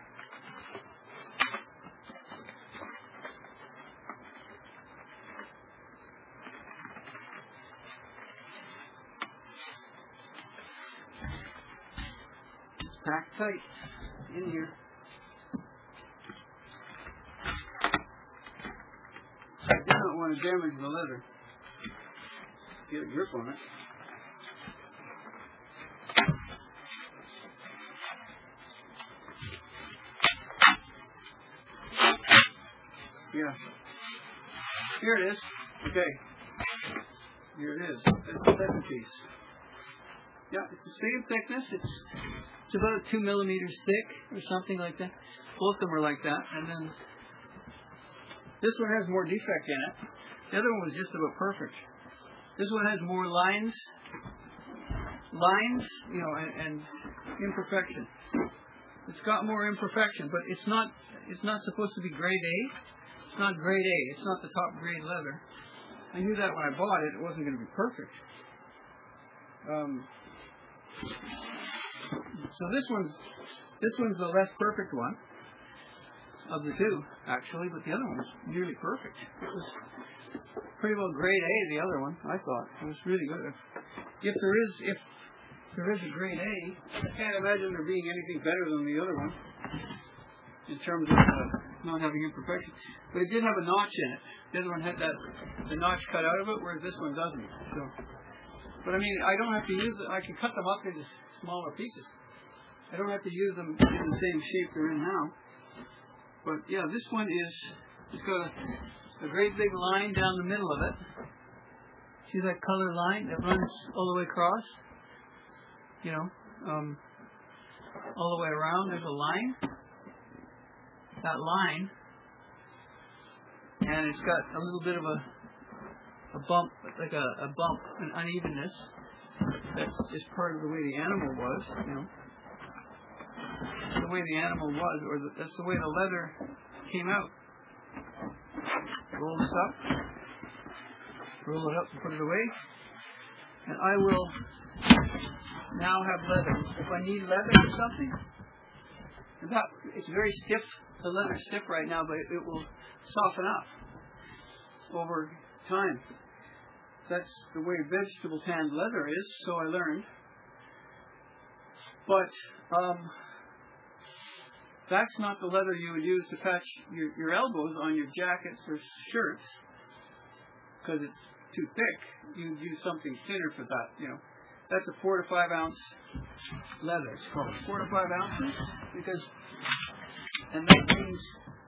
S1: It's packed tight in here. I do not want to damage the leather. Get a grip on it. Yeah. Here it is. Okay. Here it is. That's the second piece. Yeah, it's the same thickness. It's it's about two millimeters thick or something like that. Both of them are like that. And then this one has more defect in it. The other one was just about perfect. This one has more lines, lines, you know, and, and imperfection. It's got more imperfection, but it's not. It's not supposed to be grade A. It's not grade A. It's not the top grade leather. I knew that when I bought it. It wasn't going to be perfect. Um, so this one's this one's the less perfect one of the two, actually, but the other one was nearly perfect. It was pretty well grade A, the other one, I thought. It was really good. If there is, if there is a grade A, I can't imagine there being anything better than the other one in terms of uh, not having imperfection. But it did have a notch in it. The other one had that the notch cut out of it, whereas this one doesn't. So, but I mean, I don't have to use it. I can cut them up into smaller pieces. I don't have to use them in the same shape they're in now. But yeah, this one is, it's got a, a great big line down the middle of it. See that color line that runs all the way across? You know, um, all the way around, there's a line. That line. And it's got a little bit of a, a bump, like a, a bump, an unevenness. That's just part of the way the animal was, you know. The way the animal was, or the, that's the way the leather came out. Roll this up, roll it up and put it away, and I will now have leather. If I need leather or something, that, it's very stiff, the leather's stiff right now, but it, it will soften up over time. That's the way vegetable tanned leather is, so I learned. But, um, that's not the leather you would use to patch your, your elbows on your jackets or shirts, because it's too thick. You'd use something thinner for that, you know. That's a four to five ounce leather. It's called four to five ounces, because, and that means,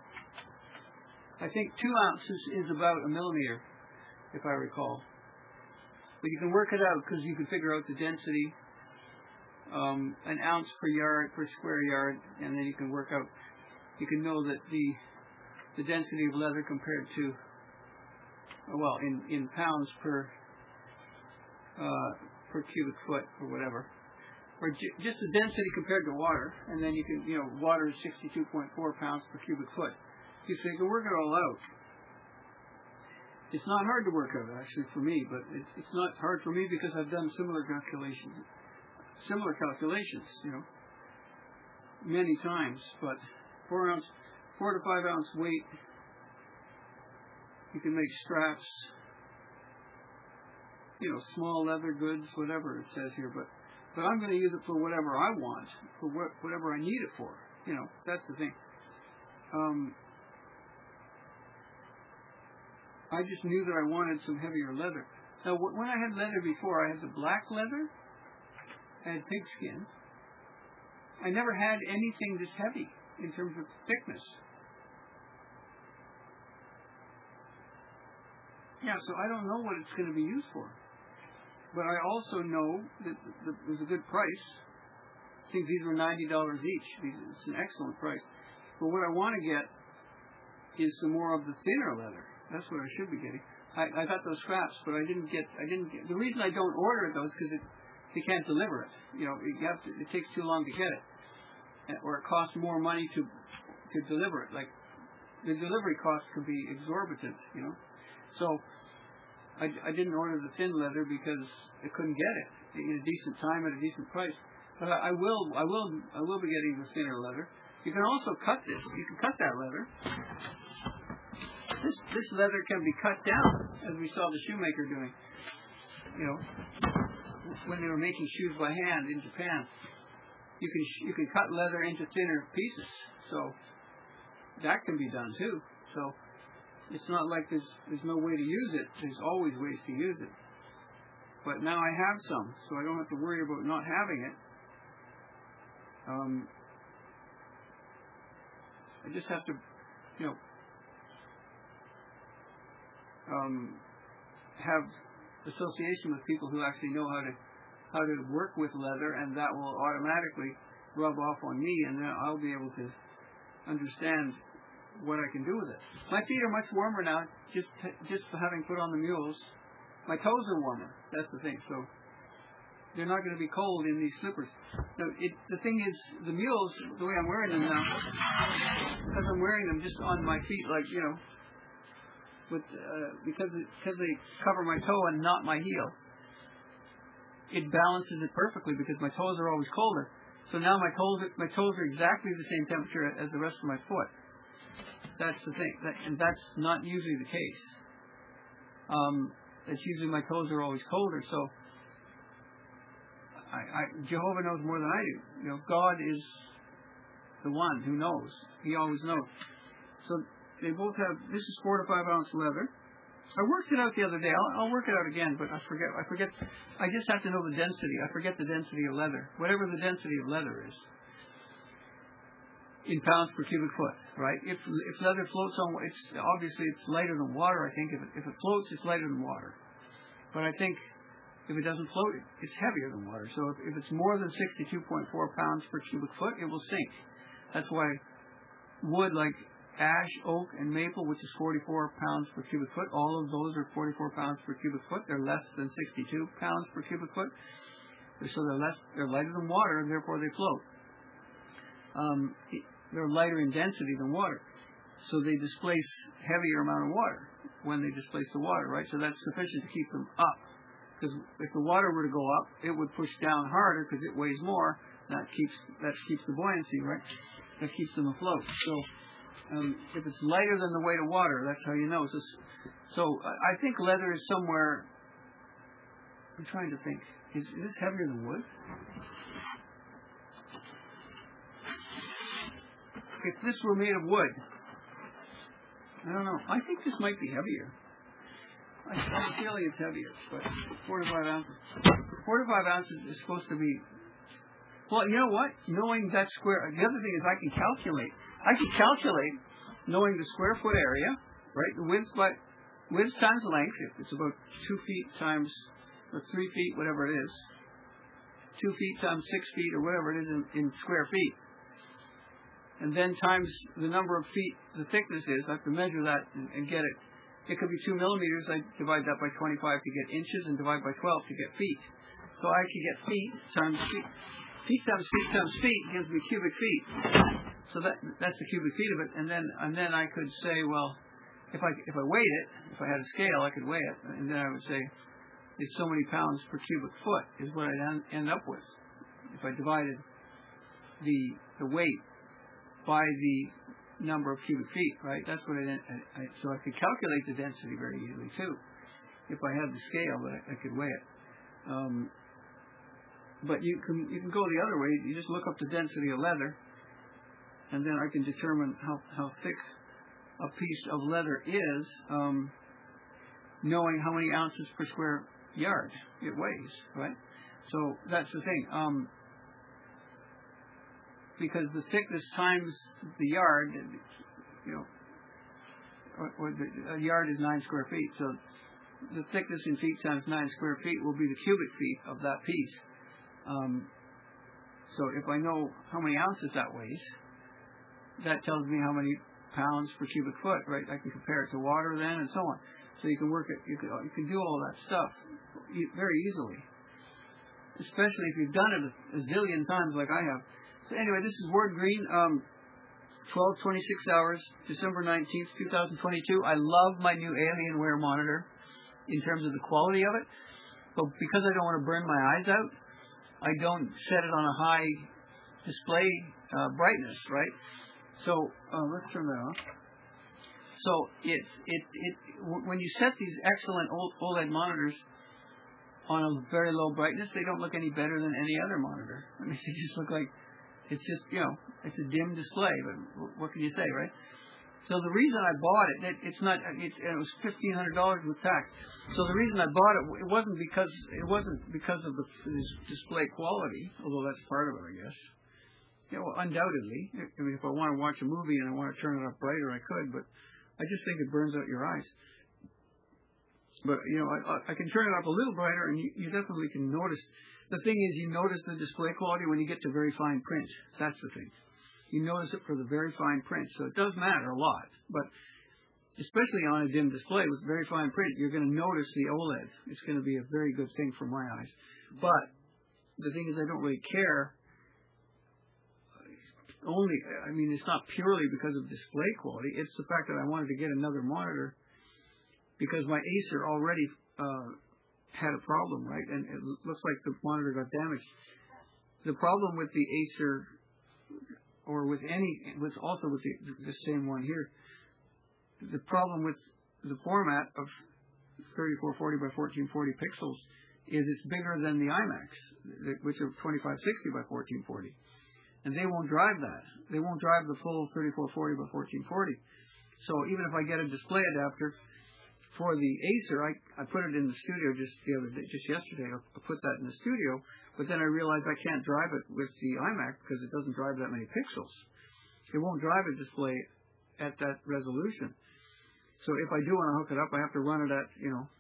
S1: I think two ounces is about a millimeter, if I recall. But you can work it out, because you can figure out the density. Um, an ounce per yard, per square yard, and then you can work out, you can know that the the density of leather compared to, well, in, in pounds per uh, per cubic foot or whatever, or j- just the density compared to water, and then you can, you know, water is sixty-two point four pounds per cubic foot. You, so you can work it all out. It's not hard to work out, actually, for me, but it, it's not hard for me because I've done similar calculations. Similar calculations, you know, many times, but four ounce, four to five ounce weight, you can make straps, you know, small leather goods, whatever it says here, but, but I'm going to use it for whatever I want, for what, whatever I need it for, you know, that's the thing. Um, I just knew that I wanted some heavier leather. Now, when I had leather before, I had the black leather. I had pigskin. I never had anything this heavy in terms of thickness. Yeah, so I don't know what it's going to be used for. But I also know that it was a good price. I think these were ninety dollars each. It's an excellent price. But what I want to get is some more of the thinner leather. That's what I should be getting. I, I got those scraps, but I didn't get. I didn't get. The reason I don't order those because it. They can't deliver it. You know, you have to, it takes too long to get it, or it costs more money to to deliver it. Like the delivery costs can be exorbitant. You know, so I, I didn't order the thin leather because I couldn't get it at a decent time at a decent price. But I, I will, I will, I will be getting the thinner leather. You can also cut this. You can cut that leather. This this leather can be cut down, as we saw the shoemaker doing. You know, when they were making shoes by hand in Japan, you can you can cut leather into thinner pieces. So that can be done too. So it's not like there's there's no way to use it. There's always ways to use it. But now I have some, so I don't have to worry about not having it. Um, I just have to, you know, um, have association with people who actually know how to how to work with leather, and that will automatically rub off on me, and then I'll be able to understand what I can do with it. My feet are much warmer now, just just for having put on the mules. My toes are warmer. That's the thing. So they're not going to be cold in these slippers. So it, the thing is, the mules, the way I'm wearing them now, because I'm wearing them just on my feet, like, you know, with uh, because it, because they cover my toe and not my heel, it balances it perfectly because my toes are always colder. So now my toes my toes are exactly the same temperature as the rest of my foot. That's the thing, that, and that's not usually the case. Um, it's usually my toes are always colder. So I, I, Jehovah knows more than I do. You know, God is the one who knows. He always knows. So they both have. This is four to five ounce leather. I worked it out the other day. I'll, I'll work it out again, but I forget. I forget. I just have to know the density. I forget the density of leather. Whatever the density of leather is, in pounds per cubic foot, right? If if leather floats on, it's obviously it's lighter than water. I think if it, if it floats, it's lighter than water. But I think if it doesn't float, it's heavier than water. So if, if it's more than sixty-two point four pounds per cubic foot, it will sink. That's why wood like ash, oak, and maple, which is forty-four pounds per cubic foot, all of those are forty-four pounds per cubic foot. They're less than sixty-two pounds per cubic foot. So they're less, they're lighter than water, and therefore they float. Um, they're lighter in density than water. So they displace heavier amount of water when they displace the water, right? So that's sufficient to keep them up. Because if the water were to go up, it would push down harder because it weighs more. That keeps that keeps the buoyancy, right? That keeps them afloat. So um, if it's lighter than the weight of water, that's how you know. So, so I think leather is somewhere. I'm trying to think. Is, is this heavier than wood? If this were made of wood, I don't know. I think this might be heavier. I have a feeling it's heavier, but four to five ounces. Four to five ounces is supposed to be. Well, you know what? Knowing that square. The other thing is I can calculate. I can calculate knowing the square foot area, right? The width, but width times length. If it's about two feet times or three feet, whatever it is. Two feet times six feet or whatever it is in, in square feet. And then times the number of feet the thickness is. I have to measure that and, and get it. It could be two millimeters. I divide that by twenty-five to get inches and divide by twelve to get feet. So I could get feet times feet. Feet times feet times feet gives me cubic feet. So that that's the cubic feet of it. And then and then I could say, well, if I if I weighed it, if I had a scale, I could weigh it. And then I would say, it's so many pounds per cubic foot is what I'd end up with. If I divided the the weight by the number of cubic feet, right? That's what I, I, I so I could calculate the density very easily too, if I had the scale, but I, I could weigh it. Um, but you can you can go the other way. You just look up the density of leather, and then I can determine how how thick a piece of leather is, um, knowing how many ounces per square yard it weighs, right? So that's the thing. Um, Because the thickness times the yard, you know, or, or the, a yard is nine square feet. So the thickness in feet times nine square feet will be the cubic feet of that piece. Um, so if I know how many ounces that weighs, that tells me how many pounds per cubic foot, right? I can compare it to water then, and so on. So you can work it. You can you can do all that stuff very easily, especially if you've done it a, a zillion times like I have. So anyway, this is Ward Green, um, twelve twenty-six hours, December nineteenth, two thousand twenty-two. I love my new Alienware monitor. in terms of the quality of it. But because I don't want to burn my eyes out, I don't set it on a high display uh, brightness, right? So uh, let's turn that off. So it's it it when you set these excellent OLED monitors on a very low brightness, they don't look any better than any other monitor. I mean, they just look like it's just, you know, it's a dim display. But what can you say, right? So the reason I bought it, it it's not, it's, it was fifteen hundred dollars with tax. So the reason I bought it, it wasn't because it wasn't because of the display quality, although that's part of it, I guess. You know, undoubtedly. I mean, if I want to watch a movie and I want to turn it up brighter, I could, but I just think it burns out your eyes. But, you know, I, I can turn it up a little brighter, and you, you definitely can notice. The thing is, you notice the display quality when you get to very fine print. That's the thing. You notice it for the very fine print. So it does matter a lot. But especially on a dim display with very fine print, you're going to notice the OLED. It's going to be a very good thing for my eyes. But the thing is, I don't really care. Only, I mean, it's not purely because of display quality. It's the fact that I wanted to get another monitor because my Acer already uh, had a problem, right? And it looks like the monitor got damaged. The problem with the Acer, or with any, with also with the, the same one here, the problem with the format of thirty-four forty by fourteen forty pixels is it's bigger than the iMacs, which are twenty-five sixty by fourteen forty. And they won't drive that. They won't drive the full thirty-four forty by fourteen forty. So even if I get a display adapter for the Acer, I, I put it in the studio just the other day, just yesterday. I put that in the studio, but then I realized I can't drive it with the iMac because it doesn't drive that many pixels. It won't drive a display at that resolution. So if I do want to hook it up, I have to run it at, you know,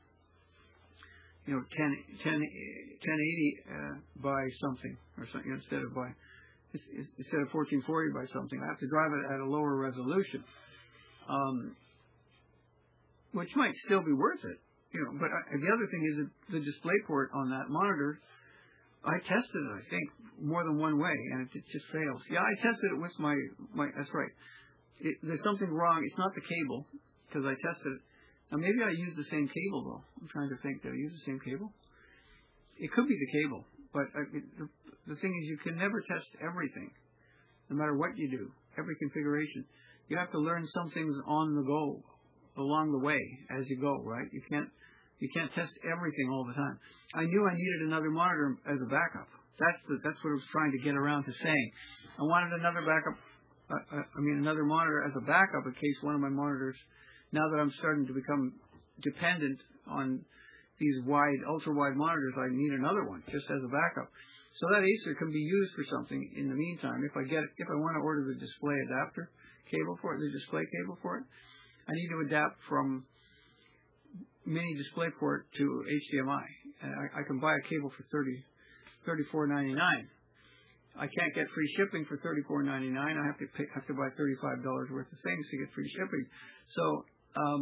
S1: you know, ten, ten, ten eighty uh, by something or something instead of by instead of fourteen forty by something. I have to drive it at a lower resolution. Um, which might still be worth it, you know. But uh, the other thing is that the display port on that monitor, I tested it, I think, more than one way, and it, it just fails. Yeah, I tested it with my, my that's right. It, there's something wrong. It's not the cable, because I tested it. Now, maybe I used the same cable, though. I'm trying to think. Did I use the same cable? It could be the cable, but uh, it, the, the thing is you can never test everything, no matter what you do, every configuration. You have to learn some things on the go, along the way as you go, right? You can't you can't test everything all the time. I knew I needed another monitor as a backup. That's the that's what I was trying to get around to saying. I wanted another backup. Uh, I mean, another monitor as a backup in case one of my monitors. Now that I'm starting to become dependent on these wide, ultra wide monitors, I need another one just as a backup. So that Acer can be used for something in the meantime. If I get if I want to order the display adapter cable for it, the display cable for it. I need to adapt from mini DisplayPort to H D M I. And I, I can buy a cable for thirty, thirty-four ninety-nine. I can't get free shipping for thirty-four ninety-nine. I have to pay, have to buy thirty-five dollars worth of things to get free shipping. So um,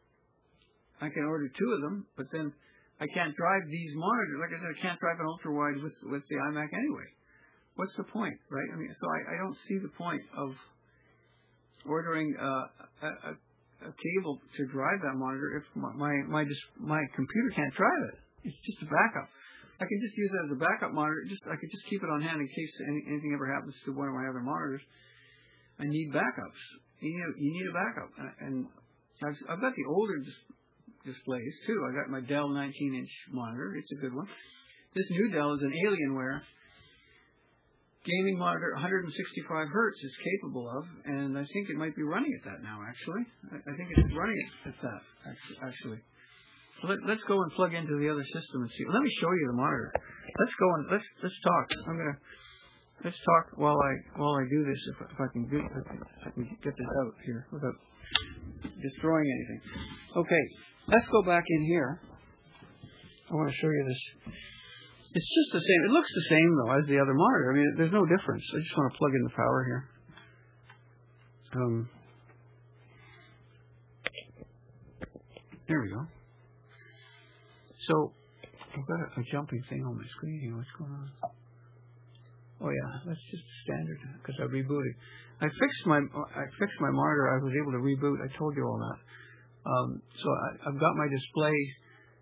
S1: I can order two of them, but then I can't drive these monitors. Like I said, I can't drive an ultra wide with with the iMac anyway. What's the point, right? I mean, so I, I don't see the point of ordering uh, a, a a cable to drive that monitor if my my my, just, my computer can't drive it. It's just a backup. I can just use it as a backup monitor. Just I could just keep it on hand in case any, anything ever happens to one of my other monitors. I need backups. You need a, you need a backup, and, and I've, I've got the older dis- displays too. I got my Dell nineteen inch monitor. It's a good one. This new Dell is an Alienware gaming monitor, one hundred sixty-five hertz it's capable of, and I think it might be running at that now, actually. I, I think it's running at that, actually. So let, let's go and plug into the other system and see. Let me show you the monitor. Let's go and let's let's talk. I'm gonna let's talk while I while I do this, if, if I can do if I can get this out here without destroying anything. Okay, let's go back in here. I want to show you this. It's just the same. It looks the same, though, as the other monitor. I mean, there's no difference. I just want to plug in the power here. Um, there we go. So, I've got a, a jumping thing on my screen here. What's going on? Oh, yeah. That's just standard, because I rebooted. I fixed my I fixed my monitor. I was able to reboot. I told you all that. Um, so I, I've got my display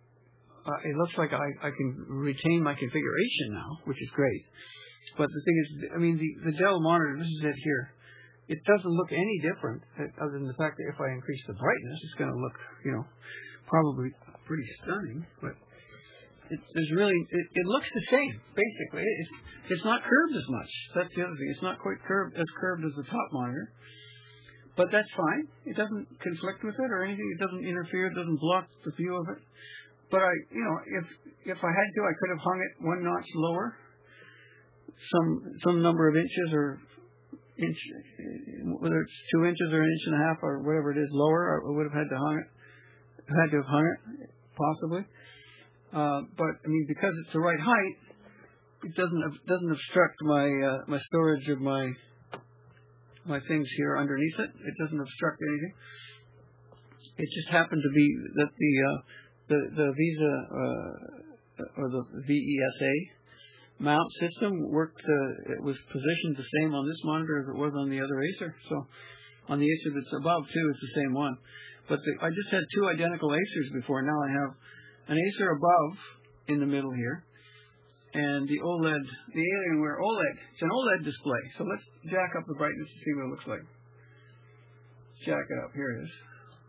S1: uh, it looks like I, I can retain my configuration now, which is great. But the thing is, I mean, the, the Dell monitor, this is it here. It doesn't look any different, other than the fact that if I increase the brightness, it's going to look, you know, probably pretty stunning. But it, there's really, it, it looks the same, basically. It's, it's not curved as much. That's the other thing. It's not quite curved as curved as the top monitor. But that's fine. It doesn't conflict with it or anything. It doesn't interfere. It doesn't block the view of it. But I, you know, if if I had to, I could have hung it one notch lower, some some number of inches or inch, whether it's two inches or an inch and a half or whatever it is lower. I would have had to hung it, had to have hung it possibly. Uh, but I mean, because it's the right height, it doesn't doesn't obstruct my uh, my storage of my my things here underneath it. It doesn't obstruct anything. It just happened to be that the uh, the the Visa uh, or the V E S A mount system worked. Uh, it was positioned the same on this monitor as it was on the other Acer. So on the Acer that's above too, it's the same one. But the, I just had two identical Acers before. Now I have an Acer above in the middle here, and the OLED, the Alienware OLED. It's an OLED display. So let's jack up the brightness to see what it looks like. Jack it up. Here it is.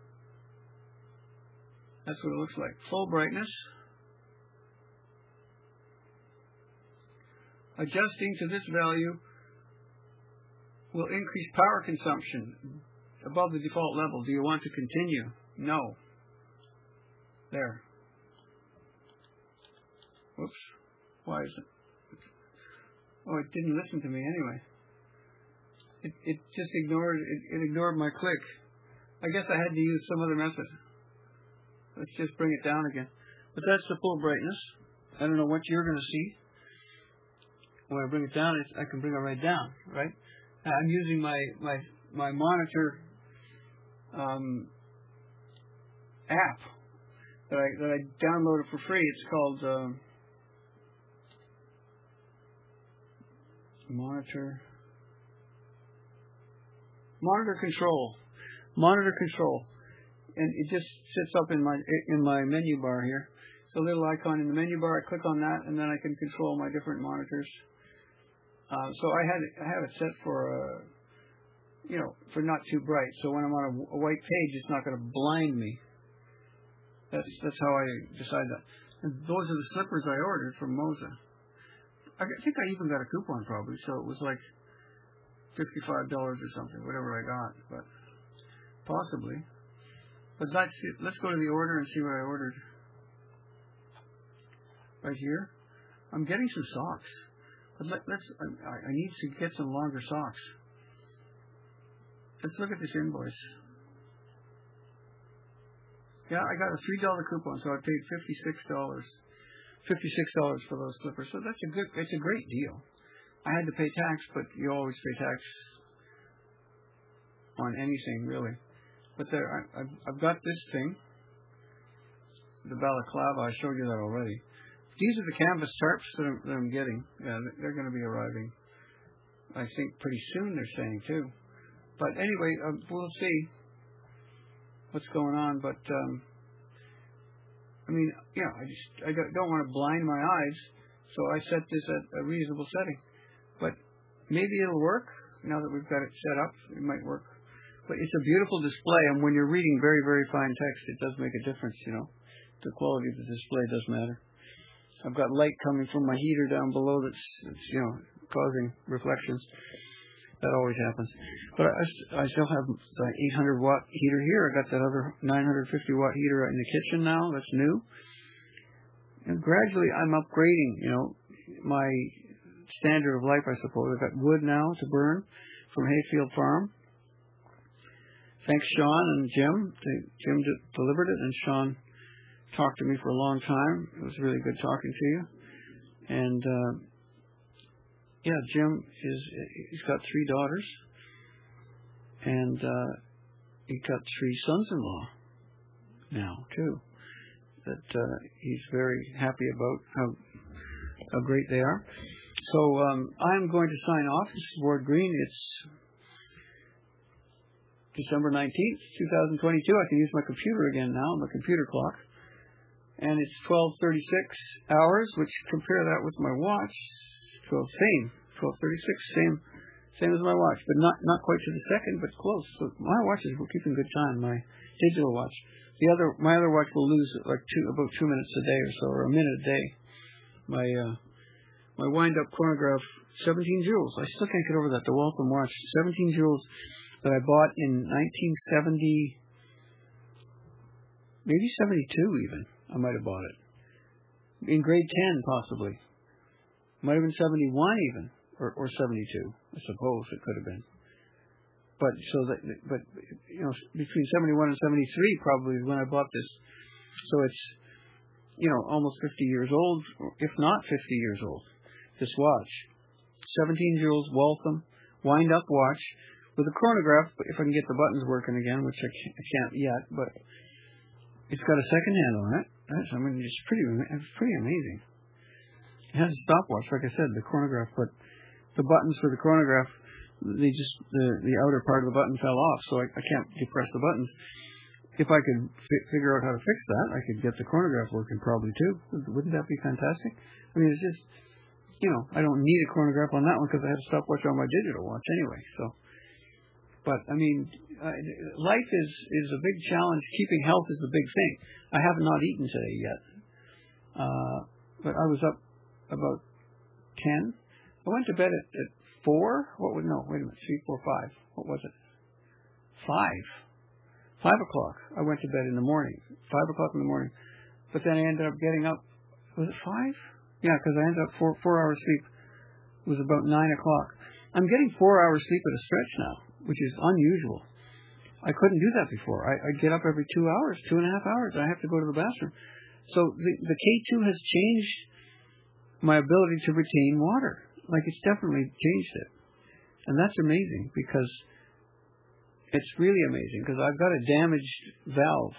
S1: That's what it looks like. Full brightness. Adjusting to this value will increase power consumption above the default level. Do you want to continue? No. There. Whoops. Why is it? Oh, it didn't listen to me anyway. It it just ignored it, it ignored my click. I guess I had to use some other method. Let's just bring it down again. But that's the full brightness. I don't know what you're going to see. When I bring it down, it's, I can bring it right down, right? I'm using my my my monitor um, app that I that I downloaded for free. It's called um, Monitor Monitor Control. Monitor Control. And it just sits up in my in my menu bar here. So a little icon in the menu bar. I click on that, and then I can control my different monitors. Uh, so I had it, I have it set for uh, you know for not too bright. So when I'm on a, a white page, it's not going to blind me. That's that's how I decide that. And those are the slippers I ordered from Moza. I think I even got a coupon probably, so it was like fifty-five dollars or something, whatever I got, but possibly. But let's let's go to the order and see what I ordered. Right here, I'm getting some socks. But let, let's. I, I need to get some longer socks. Let's look at this invoice. Yeah, I got a three dollar coupon, so I paid fifty-six dollars. Fifty-six dollars for those slippers. So that's a good. It's a great deal. I had to pay tax, but you always pay tax on anything really. But there, I, I've, I've got this thing, the balaclava. I showed you that already. These are the canvas tarps that I'm, that I'm getting. Yeah, they're going to be arriving, I think, pretty soon, they're saying, too. But anyway, uh, we'll see what's going on. But, um, I mean, you know, I just I don't, don't want to blind my eyes, so I set this at a reasonable setting. But maybe it'll work now that we've got it set up. It might work. But it's a beautiful display, and when you're reading very, very fine text, it does make a difference, you know. The quality of the display does matter. I've got light coming from my heater down below that's, that's you know, causing reflections. That always happens. But I, I still have the eight hundred watt heater here. I got that other nine hundred fifty watt heater in the kitchen now. That's new. And gradually I'm upgrading, you know, my standard of life, I suppose. I've got wood now to burn from Hayfield Farm. Thanks, Sean and Jim. They, Jim d- delivered it, and Sean talked to me for a long time. It was really good talking to you. And, uh, yeah, Jim is, he's got three daughters, and, uh, he's got three sons-in-law now, too, that, uh, he's very happy about how, how great they are. So, um, I'm going to sign off. This is Ward Green. It's December nineteenth, twenty twenty-two. I can use my computer again now, my computer clock. and it's twelve thirty-six hours, which compare that with my watch, twelve same, twelve thirty-six, same, same as my watch, but not not quite to the second, but close. So my watch is keeping good time. My digital watch. The other, my other watch will lose like two, about two minutes a day or so, or a minute a day. My uh, my wind-up chronograph, seventeen jewels. I still can't get over that. The Waltham watch, seventeen jewels, that I bought in nineteen seventy, maybe seventy-two even. I might have bought it in grade ten, possibly. Might have been seventy-one even, or or seventy-two. I suppose it could have been. But so that, but you know, between seventy-one and seventy-three probably is when I bought this. So it's, you know, almost fifty years old, if not fifty years old. This watch, seventeen jewels, Waltham, wind-up watch with a chronograph. If I can get the buttons working again, which I can't, I can't yet, but it's got a second handle on it. That's, I mean, it's pretty, it's pretty amazing. It has a stopwatch, like I said, the chronograph, but the buttons for the chronograph, they just, the, the outer part of the button fell off, so I, I can't depress the buttons. If I could fi- figure out how to fix that, I could get the chronograph working probably too. Wouldn't that be fantastic? I mean, it's just, you know, I don't need a chronograph on that one because I have a stopwatch on my digital watch anyway, so. But, I mean, uh, life is, is a big challenge. Keeping health is the big thing. I have not eaten today yet. Uh, but I was up about ten. I went to bed at, at four? What was, no, wait a minute, three, four, five. What was it? Five. Five o'clock. I went to bed in the morning. Five o'clock in the morning. But then I ended up getting up, was it five? Yeah, because I ended up four, four hours sleep. It was about nine o'clock. I'm getting four hours sleep at a stretch now, which is unusual. I couldn't do that before. I, I'd get up every two hours, two and a half hours. I have to go to the bathroom. So the, the K two has changed my ability to retain water. Like, it's definitely changed it. And that's amazing, because it's really amazing, because I've got a damaged valve.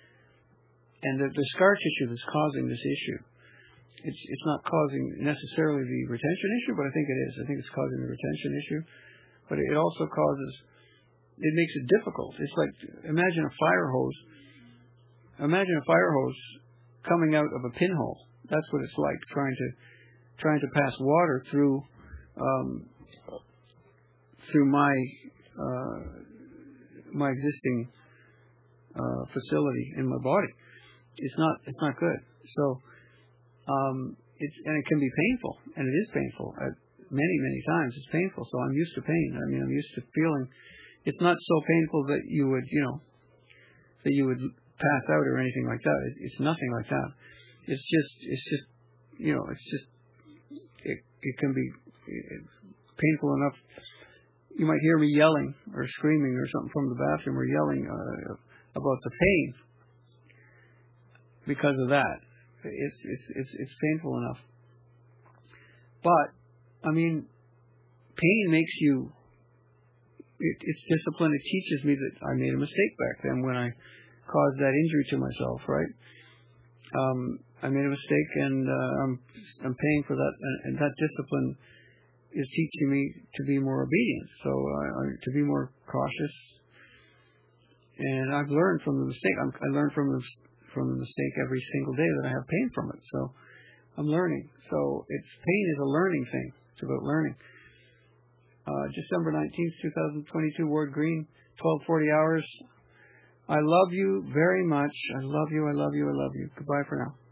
S1: And the, the scar tissue that's causing this issue, it's it's not causing necessarily the retention issue, but I think it is. I think it's causing the retention issue. But it also causes, it makes it difficult. It's like, imagine a fire hose. Imagine a fire hose coming out of a pinhole. That's what it's like, trying to trying to pass water through um, through my uh, my existing uh, facility in my body. It's not it's not good. So um, it's and it can be painful, and it is painful. At many many times it's painful. So I'm used to pain. I mean, I'm used to feeling. It's not so painful that you would you know that you would pass out or anything like that. It's, it's nothing like that. It's just it's just you know it's just it it can be painful enough. You might hear me yelling or screaming or something from the bathroom, or yelling uh, about the pain because of that. It's it's it's it's painful enough. But I mean, pain makes you. It, it's discipline. It teaches me that I made a mistake back then when I caused that injury to myself. Right. Um, I made a mistake, and uh, I'm I'm paying for that, and, and that discipline is teaching me to be more obedient, so uh, to be more cautious. And I've learned from the mistake. I'm, I learn from the from the mistake every single day that I have pain from it. So I'm learning. So it's pain is a learning thing. It's about learning. Uh, December nineteenth, twenty twenty-two, Ward Green, twelve forty hours. I love you very much. I love you. I love you. I love you. Goodbye for now.